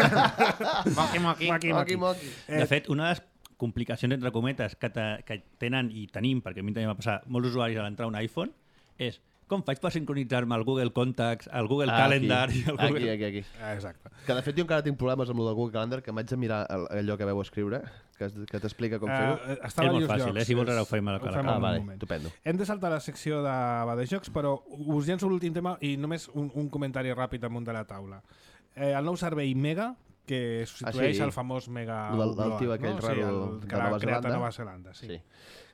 Moqui, moqui. moqui, Moqui, moqui. Eh, De fet, una de les complicacions, entre cometes, que, te, que tenen i tenim, perquè a mi també va passar molts usuaris a l'entrar a un iPhone, és com faig per sincronitzar-me al Google Contacts, al Google Ah, Calendar aquí, i al Google... aquí, aquí, aquí. Ah, exacte. Que de fet jo encara tinc problemes amb el del Google Calendar, que m'haig de mirar el- allò que veu escriure, que, es- que t'explica com fer-ho. Eh, està És a molt diversos fàcil, llocs. eh? Si vols ara ho És- fem a la ho cara. fem Ah, en un vale, moment. estupendo. Hem de saltar a la secció de, de jocs, però us llenço l'últim tema i només un, un comentari ràpid damunt de la taula. Eh, el nou servei Mega, que substitueix Ah, sí. el famós Mega El del- el Upload, tio aquell no? raro sí, el de que Nova l'ha creat Zelanda. a Nova Zelanda. Sí. Sí.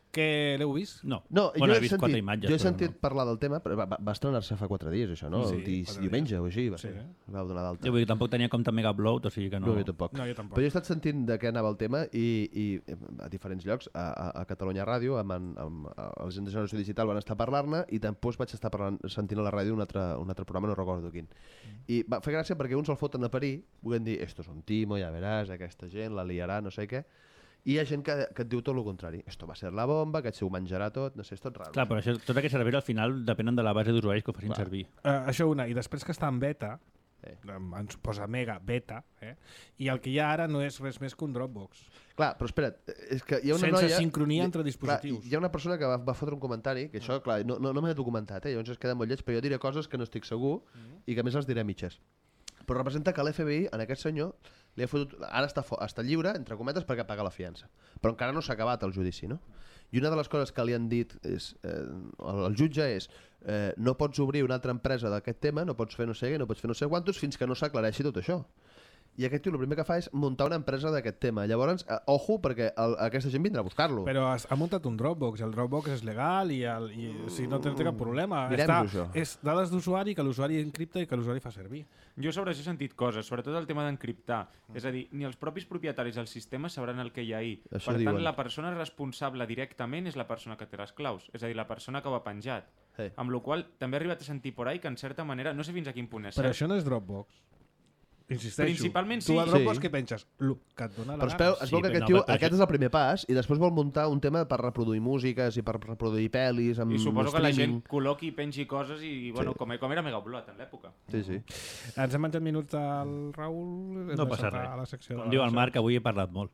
Que l'heu vist? No, No, bueno, jo he vist sentit, quatre imatges. jo he però sentit no. parlar del tema, però va, va, va estrenar-se fa quatre dies, això, no? Sí, el di quatre diumenge dies. o així, va Sí. ser. Vau donar d'alta. Jo vull dir, tampoc tenia compte Mega Upload, o sigui que no... No, jo tampoc. No, jo tampoc. Però jo he estat sentint de què anava el tema i, i a diferents llocs, a, a, a Catalunya Ràdio, amb, amb, amb, amb la gent de Generació Digital van estar parlant-ne i després vaig estar parlant, sentint a la ràdio un altre, un altre programa, no recordo quin. Mm. I va fer gràcia perquè uns el foten a parir, volent dir, esto es un timo, ja veràs, aquesta gent la liarà, no sé què, i hi ha gent que, que et diu tot el contrari. Esto va ser la bomba, aquest se ho menjarà tot, no sé, és tot raro. Clar, però això, tots aquests serveis al final depenen de la base d'usuaris que ho facin Clar. servir. Uh, això una, i després que està en beta, Eh. ens posa mega beta, eh? I el que hi ha ara no és res més que un Dropbox. Clar, però espera't, és que hi ha una Sense noia... sincronia entre Clar, dispositius. hi ha una persona que va, va fotre un comentari, que això, clar, no, no, no m'he documentat, eh? Llavors es queda molt lleig, però jo diré coses que no estic segur i que a més les diré a mitges. Però representa que l'F B I, en aquest senyor, li ha fotut, ara està, fo, està lliure, entre cometes, perquè paga la fiança. Però encara no s'ha acabat el judici, no? I una de les coses que li han dit és, eh, el, el jutge és eh, no pots obrir una altra empresa d'aquest tema, no pots fer no sé què, no pots fer no sé quantos, fins que no s'aclareixi tot això. I aquest tio el primer que fa és muntar una empresa d'aquest tema. Llavors, eh, ojo, perquè el, aquesta gent vindrà a buscar-lo. Però has, ha muntat un Dropbox, el Dropbox és legal i, el, i o sigui, no té, té cap problema. Mirem-ho, Està, això. és dades d'usuari que l'usuari encripta i que l'usuari fa servir. Jo sobre això he sentit coses, sobretot el tema d'encriptar. És a dir, ni els propis propietaris del sistema sabran el que hi ha ahí. Això Per diuen. tant, la persona responsable directament és la persona que té les claus, és a dir, la persona que ho ha penjat. Hey. Amb la qual també he arribat a sentir por ahí que en certa manera, no sé fins a quin punt és Però cert, això no és Dropbox. Insisteixo. Principalment Tu a sí. Dropbox Sí. què penses? Lo que et dona la Però es veu, gana. es veu Sí, que però aquest no, tio, però aquest és el primer pas i després vol muntar un tema per reproduir músiques i per reproduir pel·lis amb I suposo que la streaming. gent col·loqui i pengi coses i, bueno, Sí. com, com era Mega Upload en l'època. Sí, sí. Ens hem menjat minuts del Raül. Hem No de passa saltar res. a la secció Com de diu la el Marc, avui he parlat molt.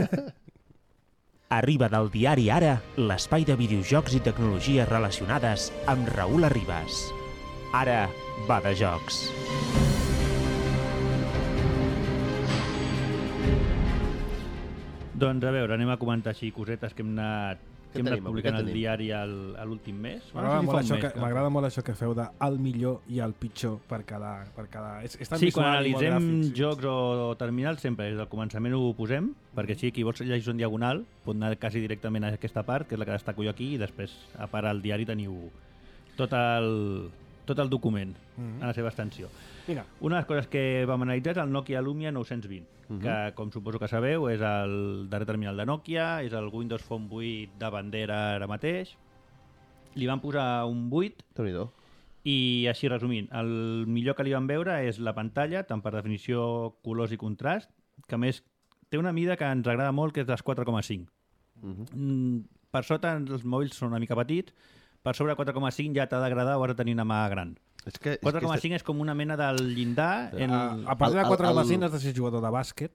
Arriba del diari Ara, l'espai de videojocs i tecnologies relacionades amb Raül Arribas. Ara va de jocs. Doncs a veure, anem a comentar així cosetes que hem anat, Què que hem anat tenim avui? publicant Què al tenim? diari al- a l'últim mes. M'agrada Ah, sí, molt, fa un això mes, que, clar. m'agrada molt això que feu de el millor i el pitjor per cada... Per cada... És, és tan Sí, quan visual i molt analitzem gràfic, sí. jocs o terminals sempre des del començament ho posem, perquè així qui vols llegir en diagonal pot anar quasi directament a aquesta part, que és la que destaco jo aquí, i després a part al diari teniu tot el, tot el document Mhm. en la seva extensió. Vinga, Una de les coses que vam analitzar és el Nokia Lumia nou-cents vint, Mhm. que com suposo que sabeu és el darrer terminal de Nokia, és el Windows Phone vuit de bandera ara mateix. Li van posar un vuit Déu-n'hi-do. i així resumint, el millor que li van veure és la pantalla, tant per definició, colors i contrast, que a més té una mida que ens agrada molt, que és dels quatre coma cinc. Mhm. Mm, per sota els mòbils són una mica petits, per sobre quatre coma cinc ja t'ha d'agradar o has de tenir una mà gran. És que, és quatre que coma este- cinc és com una mena del llindar. En... a, a partir de el- quatre coma el- cinc has de ser jugador de bàsquet.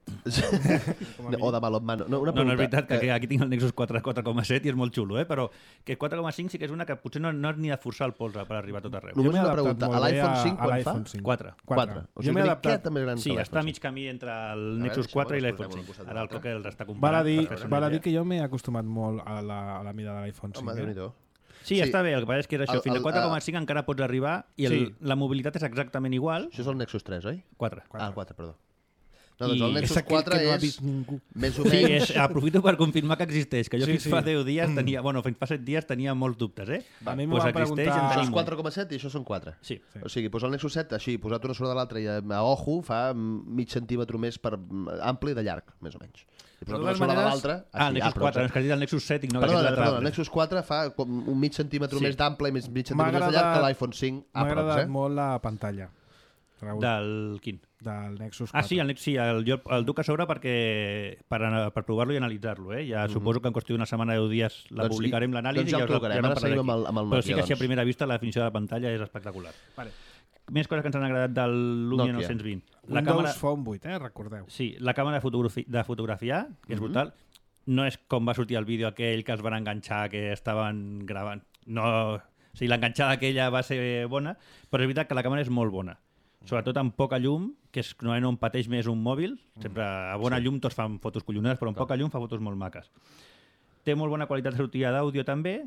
Com a mínim. O de balonmano. No, una No, no és pregunta. veritat que, que aquí tinc el Nexus quatre coma set i és molt xulo, eh? Però que quatre coma cinc sí que és una que potser no, no has ni de forçar el polze per arribar a tot arreu. Només Jo m'he una adaptat pregunta. molt A bé l'iPhone a- cinc a quan l'iPhone fa? cinc. quatre. quatre. O Jo sigui, m'he una adaptat. miqueta més gran Sí, que està a l'iPhone mig camí entre el veure, Nexus deixem-ho, quatre i ens l'iPhone posem un cinc. costat de Ara el l'altre. toque els està Val a comparant. dir, per fer-se val a una dir idea. que jo m'he acostumat molt a la, a la mida de l'iPhone cinc. Home, eh? Déu-n'hi-do. Sí, Sí. està bé, el que passa és que és això, El- fins el- a quatre coma cinc encara pots arribar i el, Sí. la mobilitat és exactament igual. Això és el Nexus tres, oi? quatre. Quatre. Ah, quatre, perdó. No, doncs I- el És Nexus aquell quatre que no ha és vist ningú. més o Sí, menys... és, aprofito per confirmar que existeix, que jo Sí, fins sí. fa deu dies tenia, bueno, fins fa set dies tenia molts dubtes, eh? A mi m'ho Pues van existeix, preguntar- en Això tenim és un. quatre coma set i això són quatre. Sí. Sí. O sigui, doncs el Nexus set, així, posat una sobre de l'altra i a, a ojo, fa mig centímetre més per ampli de llarg, més o menys. I posat De una totes sobre de maneres- l'altra... Ah, el així, Nexus però- quatre, és que has dit el Nexus set i no que Perdona, aquest perdona, el l'altre. Nexus quatre fa com un mig centímetre Sí. més d'ample i mig, mig M'ha centímetre més de llarg que agradat- l'iPhone cinc M'ha aprox, agradat eh? molt la pantalla, Raül, Del quin? del Nexus Ah, quatre. sí, el, Nex- sí, el, jo el duc a sobre perquè, per, anar- per provar-lo i analitzar-lo. Eh? Ja suposo que en qüestió d'una setmana o deu dies la Doncs i- publicarem l'anàlisi doncs ja i el us la- trucarem. ja Ara en seguim parlaré amb el- aquí. amb el Però sí Nokia, que sí, a doncs. primera vista la definició de la pantalla és espectacular. Vale. Més coses que ens han agradat del Lumia Nokia. nou-cents vint. La Windows càmera, Phone vuit, eh? Recordeu. sí, la càmera de, fotografi de fotografiar, que és brutal, no és com va sortir el vídeo aquell que es van enganxar, que estaven gravant. No, o sigui, l'enganxada aquella va ser bona, però és veritat que la càmera és molt bona. Sobretot amb poca llum, que és normalment on pateix més un mòbil. Sempre a bona sí. llum tots fan fotos collonades, però amb poca llum fa fotos molt maques. Té molt bona qualitat de sortida d'àudio també,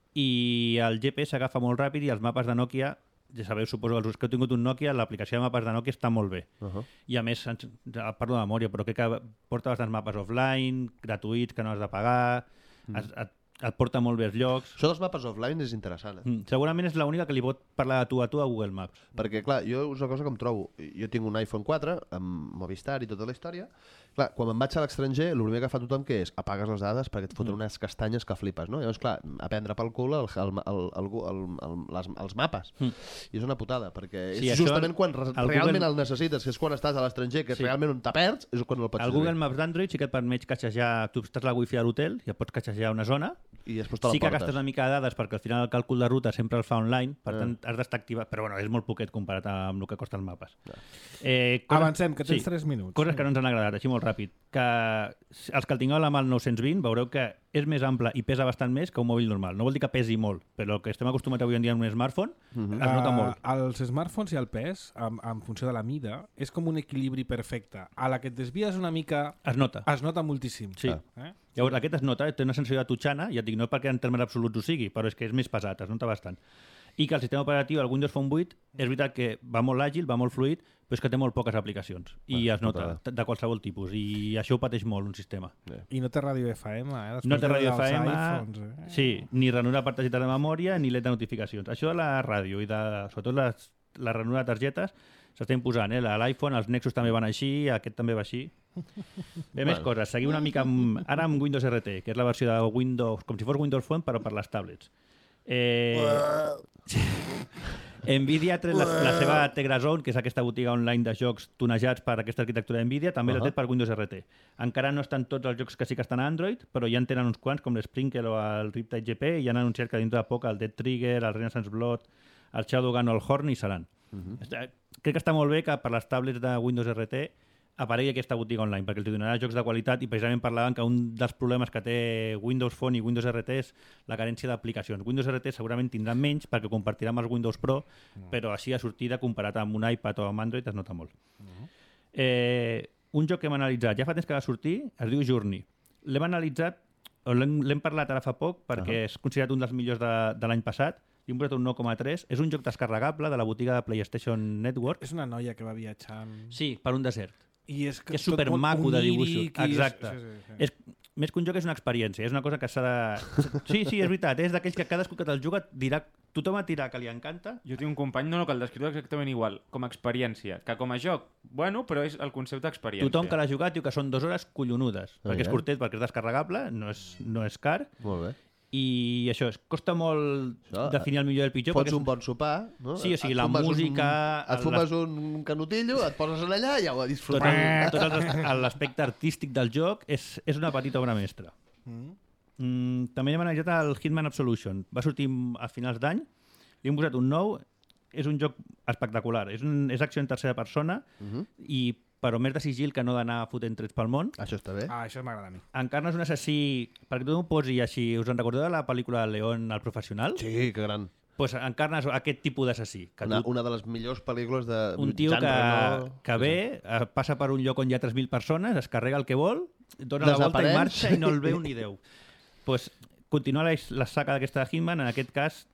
i el G P S agafa molt ràpid i els mapes de Nokia, ja sabeu, suposo que els que heu tingut un Nokia, l'aplicació de mapes de Nokia està molt bé. Uh -huh. I a més, ens- parlo de memòria, però crec que porta bastants mapes offline, gratuïts, que no has de pagar, mm. es, et et porta molt bé els llocs. Això dels mapes offline és interessant, eh? Mm, segurament és l'única que li pot parlar de tu a tu a Google Maps. Perquè, clar, jo és una cosa que em trobo. Jo tinc un iPhone quatre amb Movistar i tota la història. Clar, quan me'n vaig a l'estranger, el primer que fa tothom que és apagues les dades perquè et foten mm. unes castanyes que flipes, no? Llavors, clar, a prendre pel cul el, el, el, el, el, el, les, els mapes. Mm. I és una putada, perquè sí, és justament quan el realment Google... el necessites, que és quan estàs a l'estranger, que és sí. realment on te perds, és quan el pots El Google Maps d'Android sí que et permet catxejar, tu estàs a la wifi a l'hotel i et pots catxejar una zona. I després te la sí que portes. gastes una mica de dades perquè al final el càlcul de ruta sempre el fa online, per tant has d'estar activat, però bueno, és molt poquet comparat amb el que costen els mapes. No. Eh, coses... Avancem, que tens sí, tres minuts. Coses que no ens han agradat, així molt ràpid. Que els que el tingueu a la mà el nou cents vint veureu que és més ample i pesa bastant més que un mòbil normal. No vol dir que pesi molt, però el que estem acostumats avui en dia en un smartphone mm-hmm. es nota molt. Uh, els smartphones i el pes, en, en funció de la mida, és com un equilibri perfecte. A la que et desvies una mica... Es nota. Es nota moltíssim. Sí. Eh? Llavors, aquest es nota, té una sensació de tutxana, ja et dic, no perquè en termes absoluts ho sigui, però és que és més pesat, es nota bastant. I que el sistema operatiu, el Windows Phone vuit, és veritat que va molt àgil, va molt fluid, però és que té molt poques aplicacions. I ah, es nota, de qualsevol tipus. I això ho pateix molt, un sistema. Yeah. I no té ràdio F M, eh? Després no té ràdio F M, iPhones, eh? Sí, ni ranura per targeta de memòria, ni L E D de notificacions. Això de la ràdio i de, sobretot les, la ranura de targetes, s'està imposant, eh? L'iPhone, els Nexus també van així, aquest també va així. Bé, més coses. Seguim una mica amb, ara amb Windows R T, que és la versió de Windows, com si fos Windows Phone, però per les tablets. Eh... Nvidia ha tret la, la seva Tegra Zone, que és aquesta botiga online de jocs tunejats per aquesta arquitectura Nvidia, també uh -huh. l'ha tret per Windows R T. Encara no estan tots els jocs que sí que estan a Android, però ja en tenen uns quants, com l'Sprinkle o el Riptide G P, i han anunciat que dintre de poc el Dead Trigger, el Renaissance Blood, el Shadowgun o el Horn hi seran. Uh -huh. Crec que està molt bé que per les tablets de Windows R T aparegui aquesta botiga online, perquè els donarà jocs de qualitat, i precisament parlaven que un dels problemes que té Windows Phone i Windows R T és la carència d'aplicacions. Windows R T segurament tindrà menys perquè compartirà amb els Windows Pro, mm. però així a sortida, comparat amb un iPad o amb Android, es nota molt. Mm. Eh, un joc que hem analitzat, ja fa temps que va sortir, es diu Journey. L'hem analitzat, l'hem parlat ara fa poc, perquè uh -huh. és considerat un dels millors de, de l'any passat, i hem posat un nou coma tres. És un joc descarregable de la botiga de PlayStation Network. És una noia que va viatjant... Sí, per un desert. I és, que que és supermaco de dibuixos. Exacte. És, sí, sí, sí. És, més que un joc és una experiència, és una cosa que s'ha de... Sí, sí, és veritat, és d'aquells que cadascú que te'l juga dirà, tothom et dirà que li encanta. Jo tinc un company, no, no, que el descriu exactament igual, com a experiència, que com a joc, bueno, però és el concepte d'experiència. Tothom que l'ha jugat diu que són dues hores collonudes, ah, perquè és curtet, perquè és descarregable, no és, no és car. Molt bé. I això, es costa molt això, definir el millor i el pitjor. Fots un bon sopar, no? Sí, o sigui, la música... Un, et fumes les... un canutillo, et poses allà i ja ho ha disfrutat. Tot, tot l'aspecte artístic del joc és, és una petita obra mestra. Mm. Mm, també hem analitzat el Hitman Absolution. Va sortir a finals d'any, li hem posat un nou, és un joc espectacular. És, un, és acció en tercera persona mm -hmm. i però més de sigil que no d'anar fotent trets pel món. Això està bé. Ah, això m'agrada a mi. Encarnes un assassí, perquè tothom ho posi així, us en recordeu de la pel·lícula León, el professional? Sí, que gran. Pues encarnes aquest tipus d'assassí. Una, una de les millors pel·lícules de... Un tio que, no... que ve, passa per un lloc on hi ha tres mil persones, es carrega el que vol, dona la volta i marxa i no el veu ni Déu. Pues, continua la, la saga d'aquesta de Hitman, en aquest cas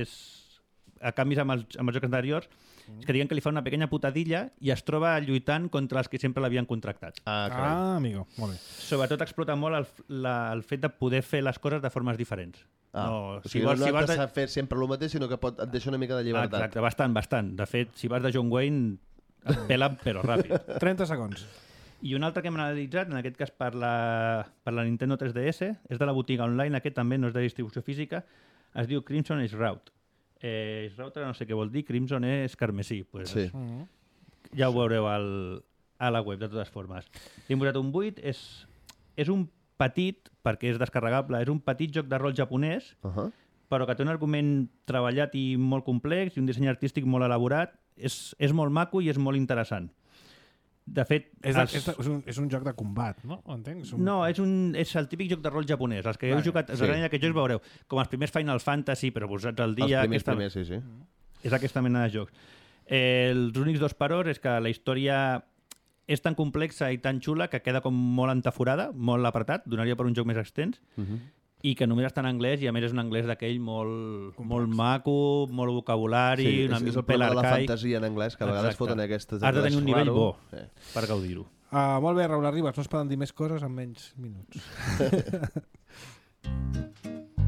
és a canvis amb els, amb els jocs anteriors, és que diuen que li fa una pequeña putadilla i es troba lluitant contra els que sempre l'havien contractat. Ah, ah, amigo, molt bé. Sobretot explota molt el, la, el fet de poder fer les coses de formes diferents. Ah, no, o sigui, si vols, no si vas de... fer sempre el mateix, sinó que pot, et deixa una mica de llibertat. Exacte, bastant, bastant. De fet, si vas de John Wayne, et pela, però ràpid. trenta segons. I un altre que hem analitzat, en aquest cas per la, per la Nintendo tres D S, és de la botiga online, aquest també no és de distribució física, es diu Crimson Shroud. Eh, Shroud no sé què vol dir, Crimson és carmesí. Pues, sí. Ja ho veureu al, a la web, de totes formes. Li hem posat un vuit, és, és un petit, perquè és descarregable, és un petit joc de rol japonès, uh -huh. però que té un argument treballat i molt complex i un disseny artístic molt elaborat. És, és molt maco i és molt interessant. De fet... És, els... és, és, un, és un joc de combat, no? Ho entenc? Un... No, és, un, és el típic joc de rol japonès. Els que vale. heu jugat, sí. aquests jocs veureu, com els primers Final Fantasy, però posats al dia... Els primers, aquesta... primers, sí, sí. És aquesta mena de jocs. Eh, els únics dos parors és que la història és tan complexa i tan xula que queda com molt entaforada, molt apretat, donaria per un joc més extens, uh -huh. i que només està en anglès, i a més és un anglès d'aquell molt, molt maco, molt vocabulari, sí, una és, mica és el problema de la fantasia en anglès, que a vegades foten aquestes... Has de tenir un nivell bo sí. per gaudir-ho. Uh, molt bé, Raül Arribas, no es poden dir més coses en menys minuts.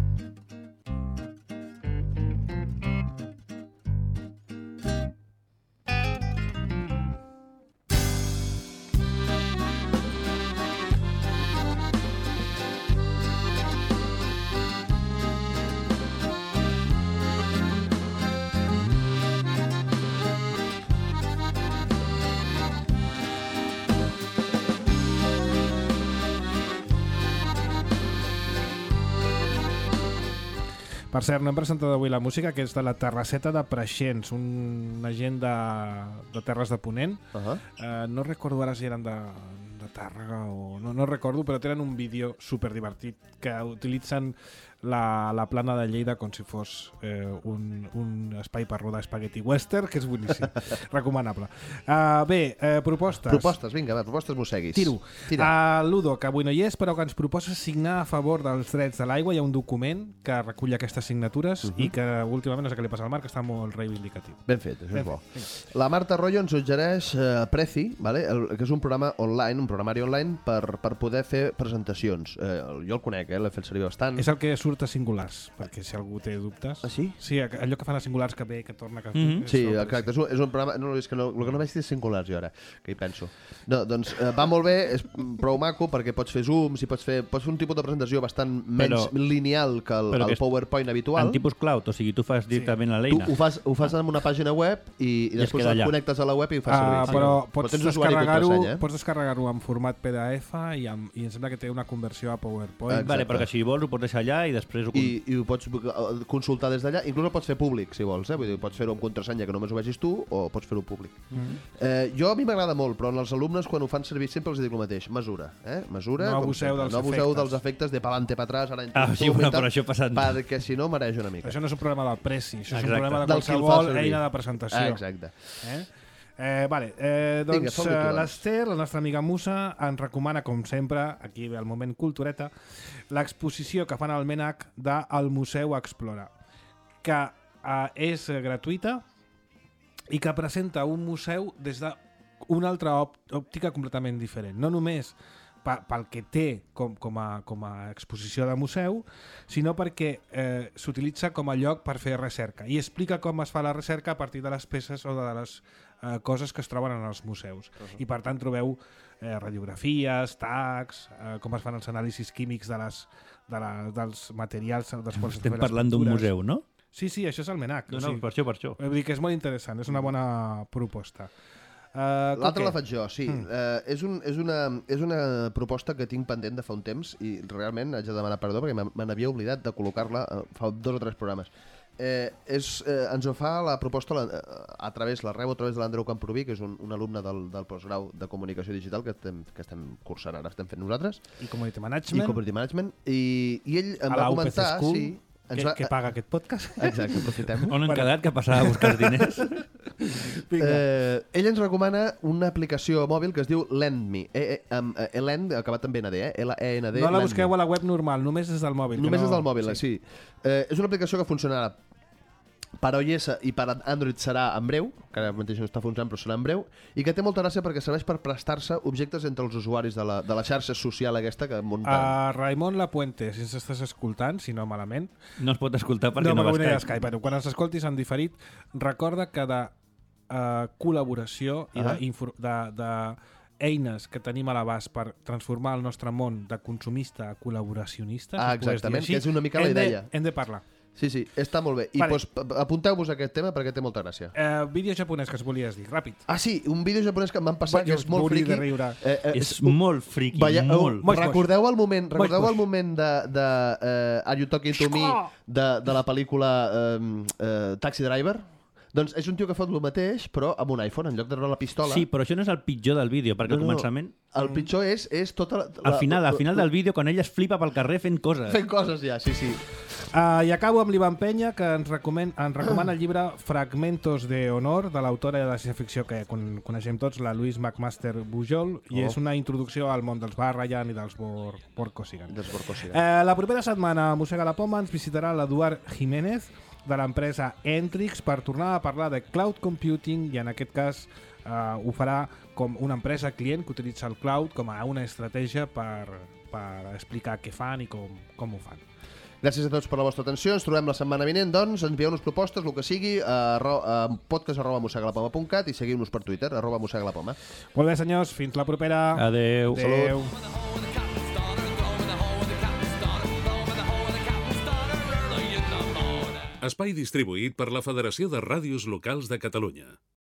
Per cert, no hem presentat avui la música, que és de la Terrasseta de Preixens, una gent de, de Terres de Ponent. Uh -huh. uh, no recordo ara si eren de, de Tàrrega o... No, no recordo, però tenen un vídeo superdivertit que utilitzen la, la plana de Lleida com si fos eh, un, un espai per rodar espagueti western, que és boníssim. Recomanable. Uh, bé, eh, propostes. Propostes, vinga, va, propostes mosseguis. Tiro. Tira. Uh, Ludo, que avui no hi és, però que ens proposa signar a favor dels drets de l'aigua. Hi ha un document que recull aquestes signatures uh -huh. i que últimament, no sé què li passa al Marc, està molt reivindicatiu. Ben fet, això ben és bo. Fet. La Marta Arroyo ens suggereix uh, Prezi, vale? el, que és un programa online, un programari online per, per poder fer presentacions. Uh, jo el conec, eh? L'he fet servir bastant. És el que surt a singulars, perquè si algú té dubtes... Ah, sí? Sí, allò que fan a singulars que ve, que torna... Que... Mm -hmm. Sí, exacte, és un, és un programa... No, és que no, el que no veig és singulars, jo ara, que hi penso. No, doncs uh, va molt bé, és prou maco, perquè pots fer zooms i pots fer, pots fer un tipus de presentació bastant menys però, lineal que el, el PowerPoint habitual. En tipus cloud, o sigui, tu fas directament sí. a l'eina. Tu ho fas, ho fas en una pàgina web i, i, I després el connectes a la web i ho fas servir. Uh, però sí. pots descarregar-ho eh? pots descarregar-ho en format P D F i, amb, i em sembla que té una conversió a PowerPoint. Vale, perquè si vols ho pots deixar allà i després ho... I, i ho pots consultar des d'allà, inclús ho pots fer públic si vols, eh? Vull dir, pots fer-ho amb contrasenya que només ho vegis tu o pots fer-ho públic. Mm-hmm. eh, jo a mi m'agrada molt, però en els alumnes quan ho fan servir sempre els dic el mateix, mesura, eh? mesura, no abuseu dels, no abuseu dels efectes de pa'lante pa atràs, ara ah, sí, bueno, però això passant. Perquè si no mareja una mica. Això no és un problema del Prezi, això exacte. és un problema de qualsevol eina de presentació. Ah, exacte. Eh? Eh, vale, eh, doncs Vinga, l'Ester, la nostra amiga Musa, ens recomana, com sempre, aquí ve el moment cultureta, l'exposició que fan al MENAC del Museu Explora, que eh, és gratuïta i que presenta un museu des d'una altra òptica completament diferent. No només pel que té com, com, a, com a exposició de museu, sinó perquè eh, s'utilitza com a lloc per fer recerca i explica com es fa la recerca a partir de les peces o de les eh, coses que es troben en els museus. Uh-huh. I per tant trobeu eh, radiografies, tags, eh, com es fan els anàlisis químics de les, de la, dels materials dels quals estem parlant d'un museu, no? Sí, sí, això és el MENAC. No, no, o sigui, per això, per això. Vull dir que és molt interessant, és una bona proposta. Uh, L'altre la faig jo, sí. Mm. Uh, és, un, és, una, és una proposta que tinc pendent de fa un temps i realment haig de demanar perdó perquè me n'havia oblidat de col·locar-la uh, fa dos o tres programes. Eh, és, eh, ens ho fa la proposta la, a través, la rebo a través de l'Andreu Camproví, que és un, un alumne del, del postgrau de Comunicació Digital que estem, que estem cursant ara, estem fent nosaltres. I Community Management. I Community Management. I, i ell em va comentar... Sí, que, va, que paga aquest podcast. Exacte, aprofitem. On han quedat que passava a buscar els diners? eh, ell ens recomana una aplicació mòbil que es diu LendMe. E, e, um, e, Lend, acabat amb N D, eh? L E N D. No la busqueu a la web normal, només és del mòbil. Només no... és del mòbil, sí. sí. Eh, és una aplicació que funcionarà per iOS i per Android serà en breu, que ara mateix no està funcionant però serà en breu, i que té molta gràcia perquè serveix per prestar-se objectes entre els usuaris de la, de la xarxa social aquesta que munta... Uh, Raimon Lapuente, si ens estàs escoltant, si no malament... No es pot escoltar perquè no, no va Skype. Skype. Skype. Bueno, quan ens escoltis en diferit, recorda que de uh, col·laboració i uh -huh. de, de, de eines que tenim a l'abast per transformar el nostre món de consumista a col·laboracionista... Ah, exactament, així, que és una mica la idea. Hem de parlar. Sí, sí, està molt bé. I vale. pues, apunteu-vos a aquest tema perquè té molta gràcia. Uh, vídeo japonès que es volies dir, ràpid. Ah, sí, un vídeo japonès que em van passar, que és molt friqui. Eh, eh, és molt friqui, vaya, molt. Uh, recordeu el moment, recordeu moix, el moment de, de uh, Are You Talking to Me de, de la pel·lícula um, uh, Taxi Driver? Doncs és un tio que fot el mateix, però amb un iPhone, en lloc de la pistola. Sí, però això no és el pitjor del vídeo, perquè no, al començament... El pitjor és, és tota la... Al final, al final del vídeo, quan ella es flipa pel carrer fent coses. Fent coses, ja, sí, sí. Uh, I acabo amb l'Ivan Penya, que ens, recomen, ens recomana el llibre Fragmentos de Honor, de l'autora de ciència-ficció que con coneixem tots, la Louise McMaster Bujol, i oh. és una introducció al món dels Barrayan i dels Borkosigan. Dels Borkosigan. Uh, la propera setmana a Mossega la Poma ens visitarà l'Eduard Jiménez, de l'empresa Entrix, per tornar a parlar de cloud computing, i en aquest cas uh, ho farà com una empresa client que utilitza el cloud com a una estratègia per, per explicar què fan i com, com ho fan. Gràcies a tots per la vostra atenció. Ens trobem la setmana vinent, doncs. Envieu-nos propostes, el que sigui, a, a podcast arroba mossegalapoma punt cat i seguiu-nos per Twitter, arroba mossegalapoma. Molt bé, senyors. Fins la propera. Adéu. Adéu. Espai distribuït per la Federació de Ràdios Locals de Catalunya.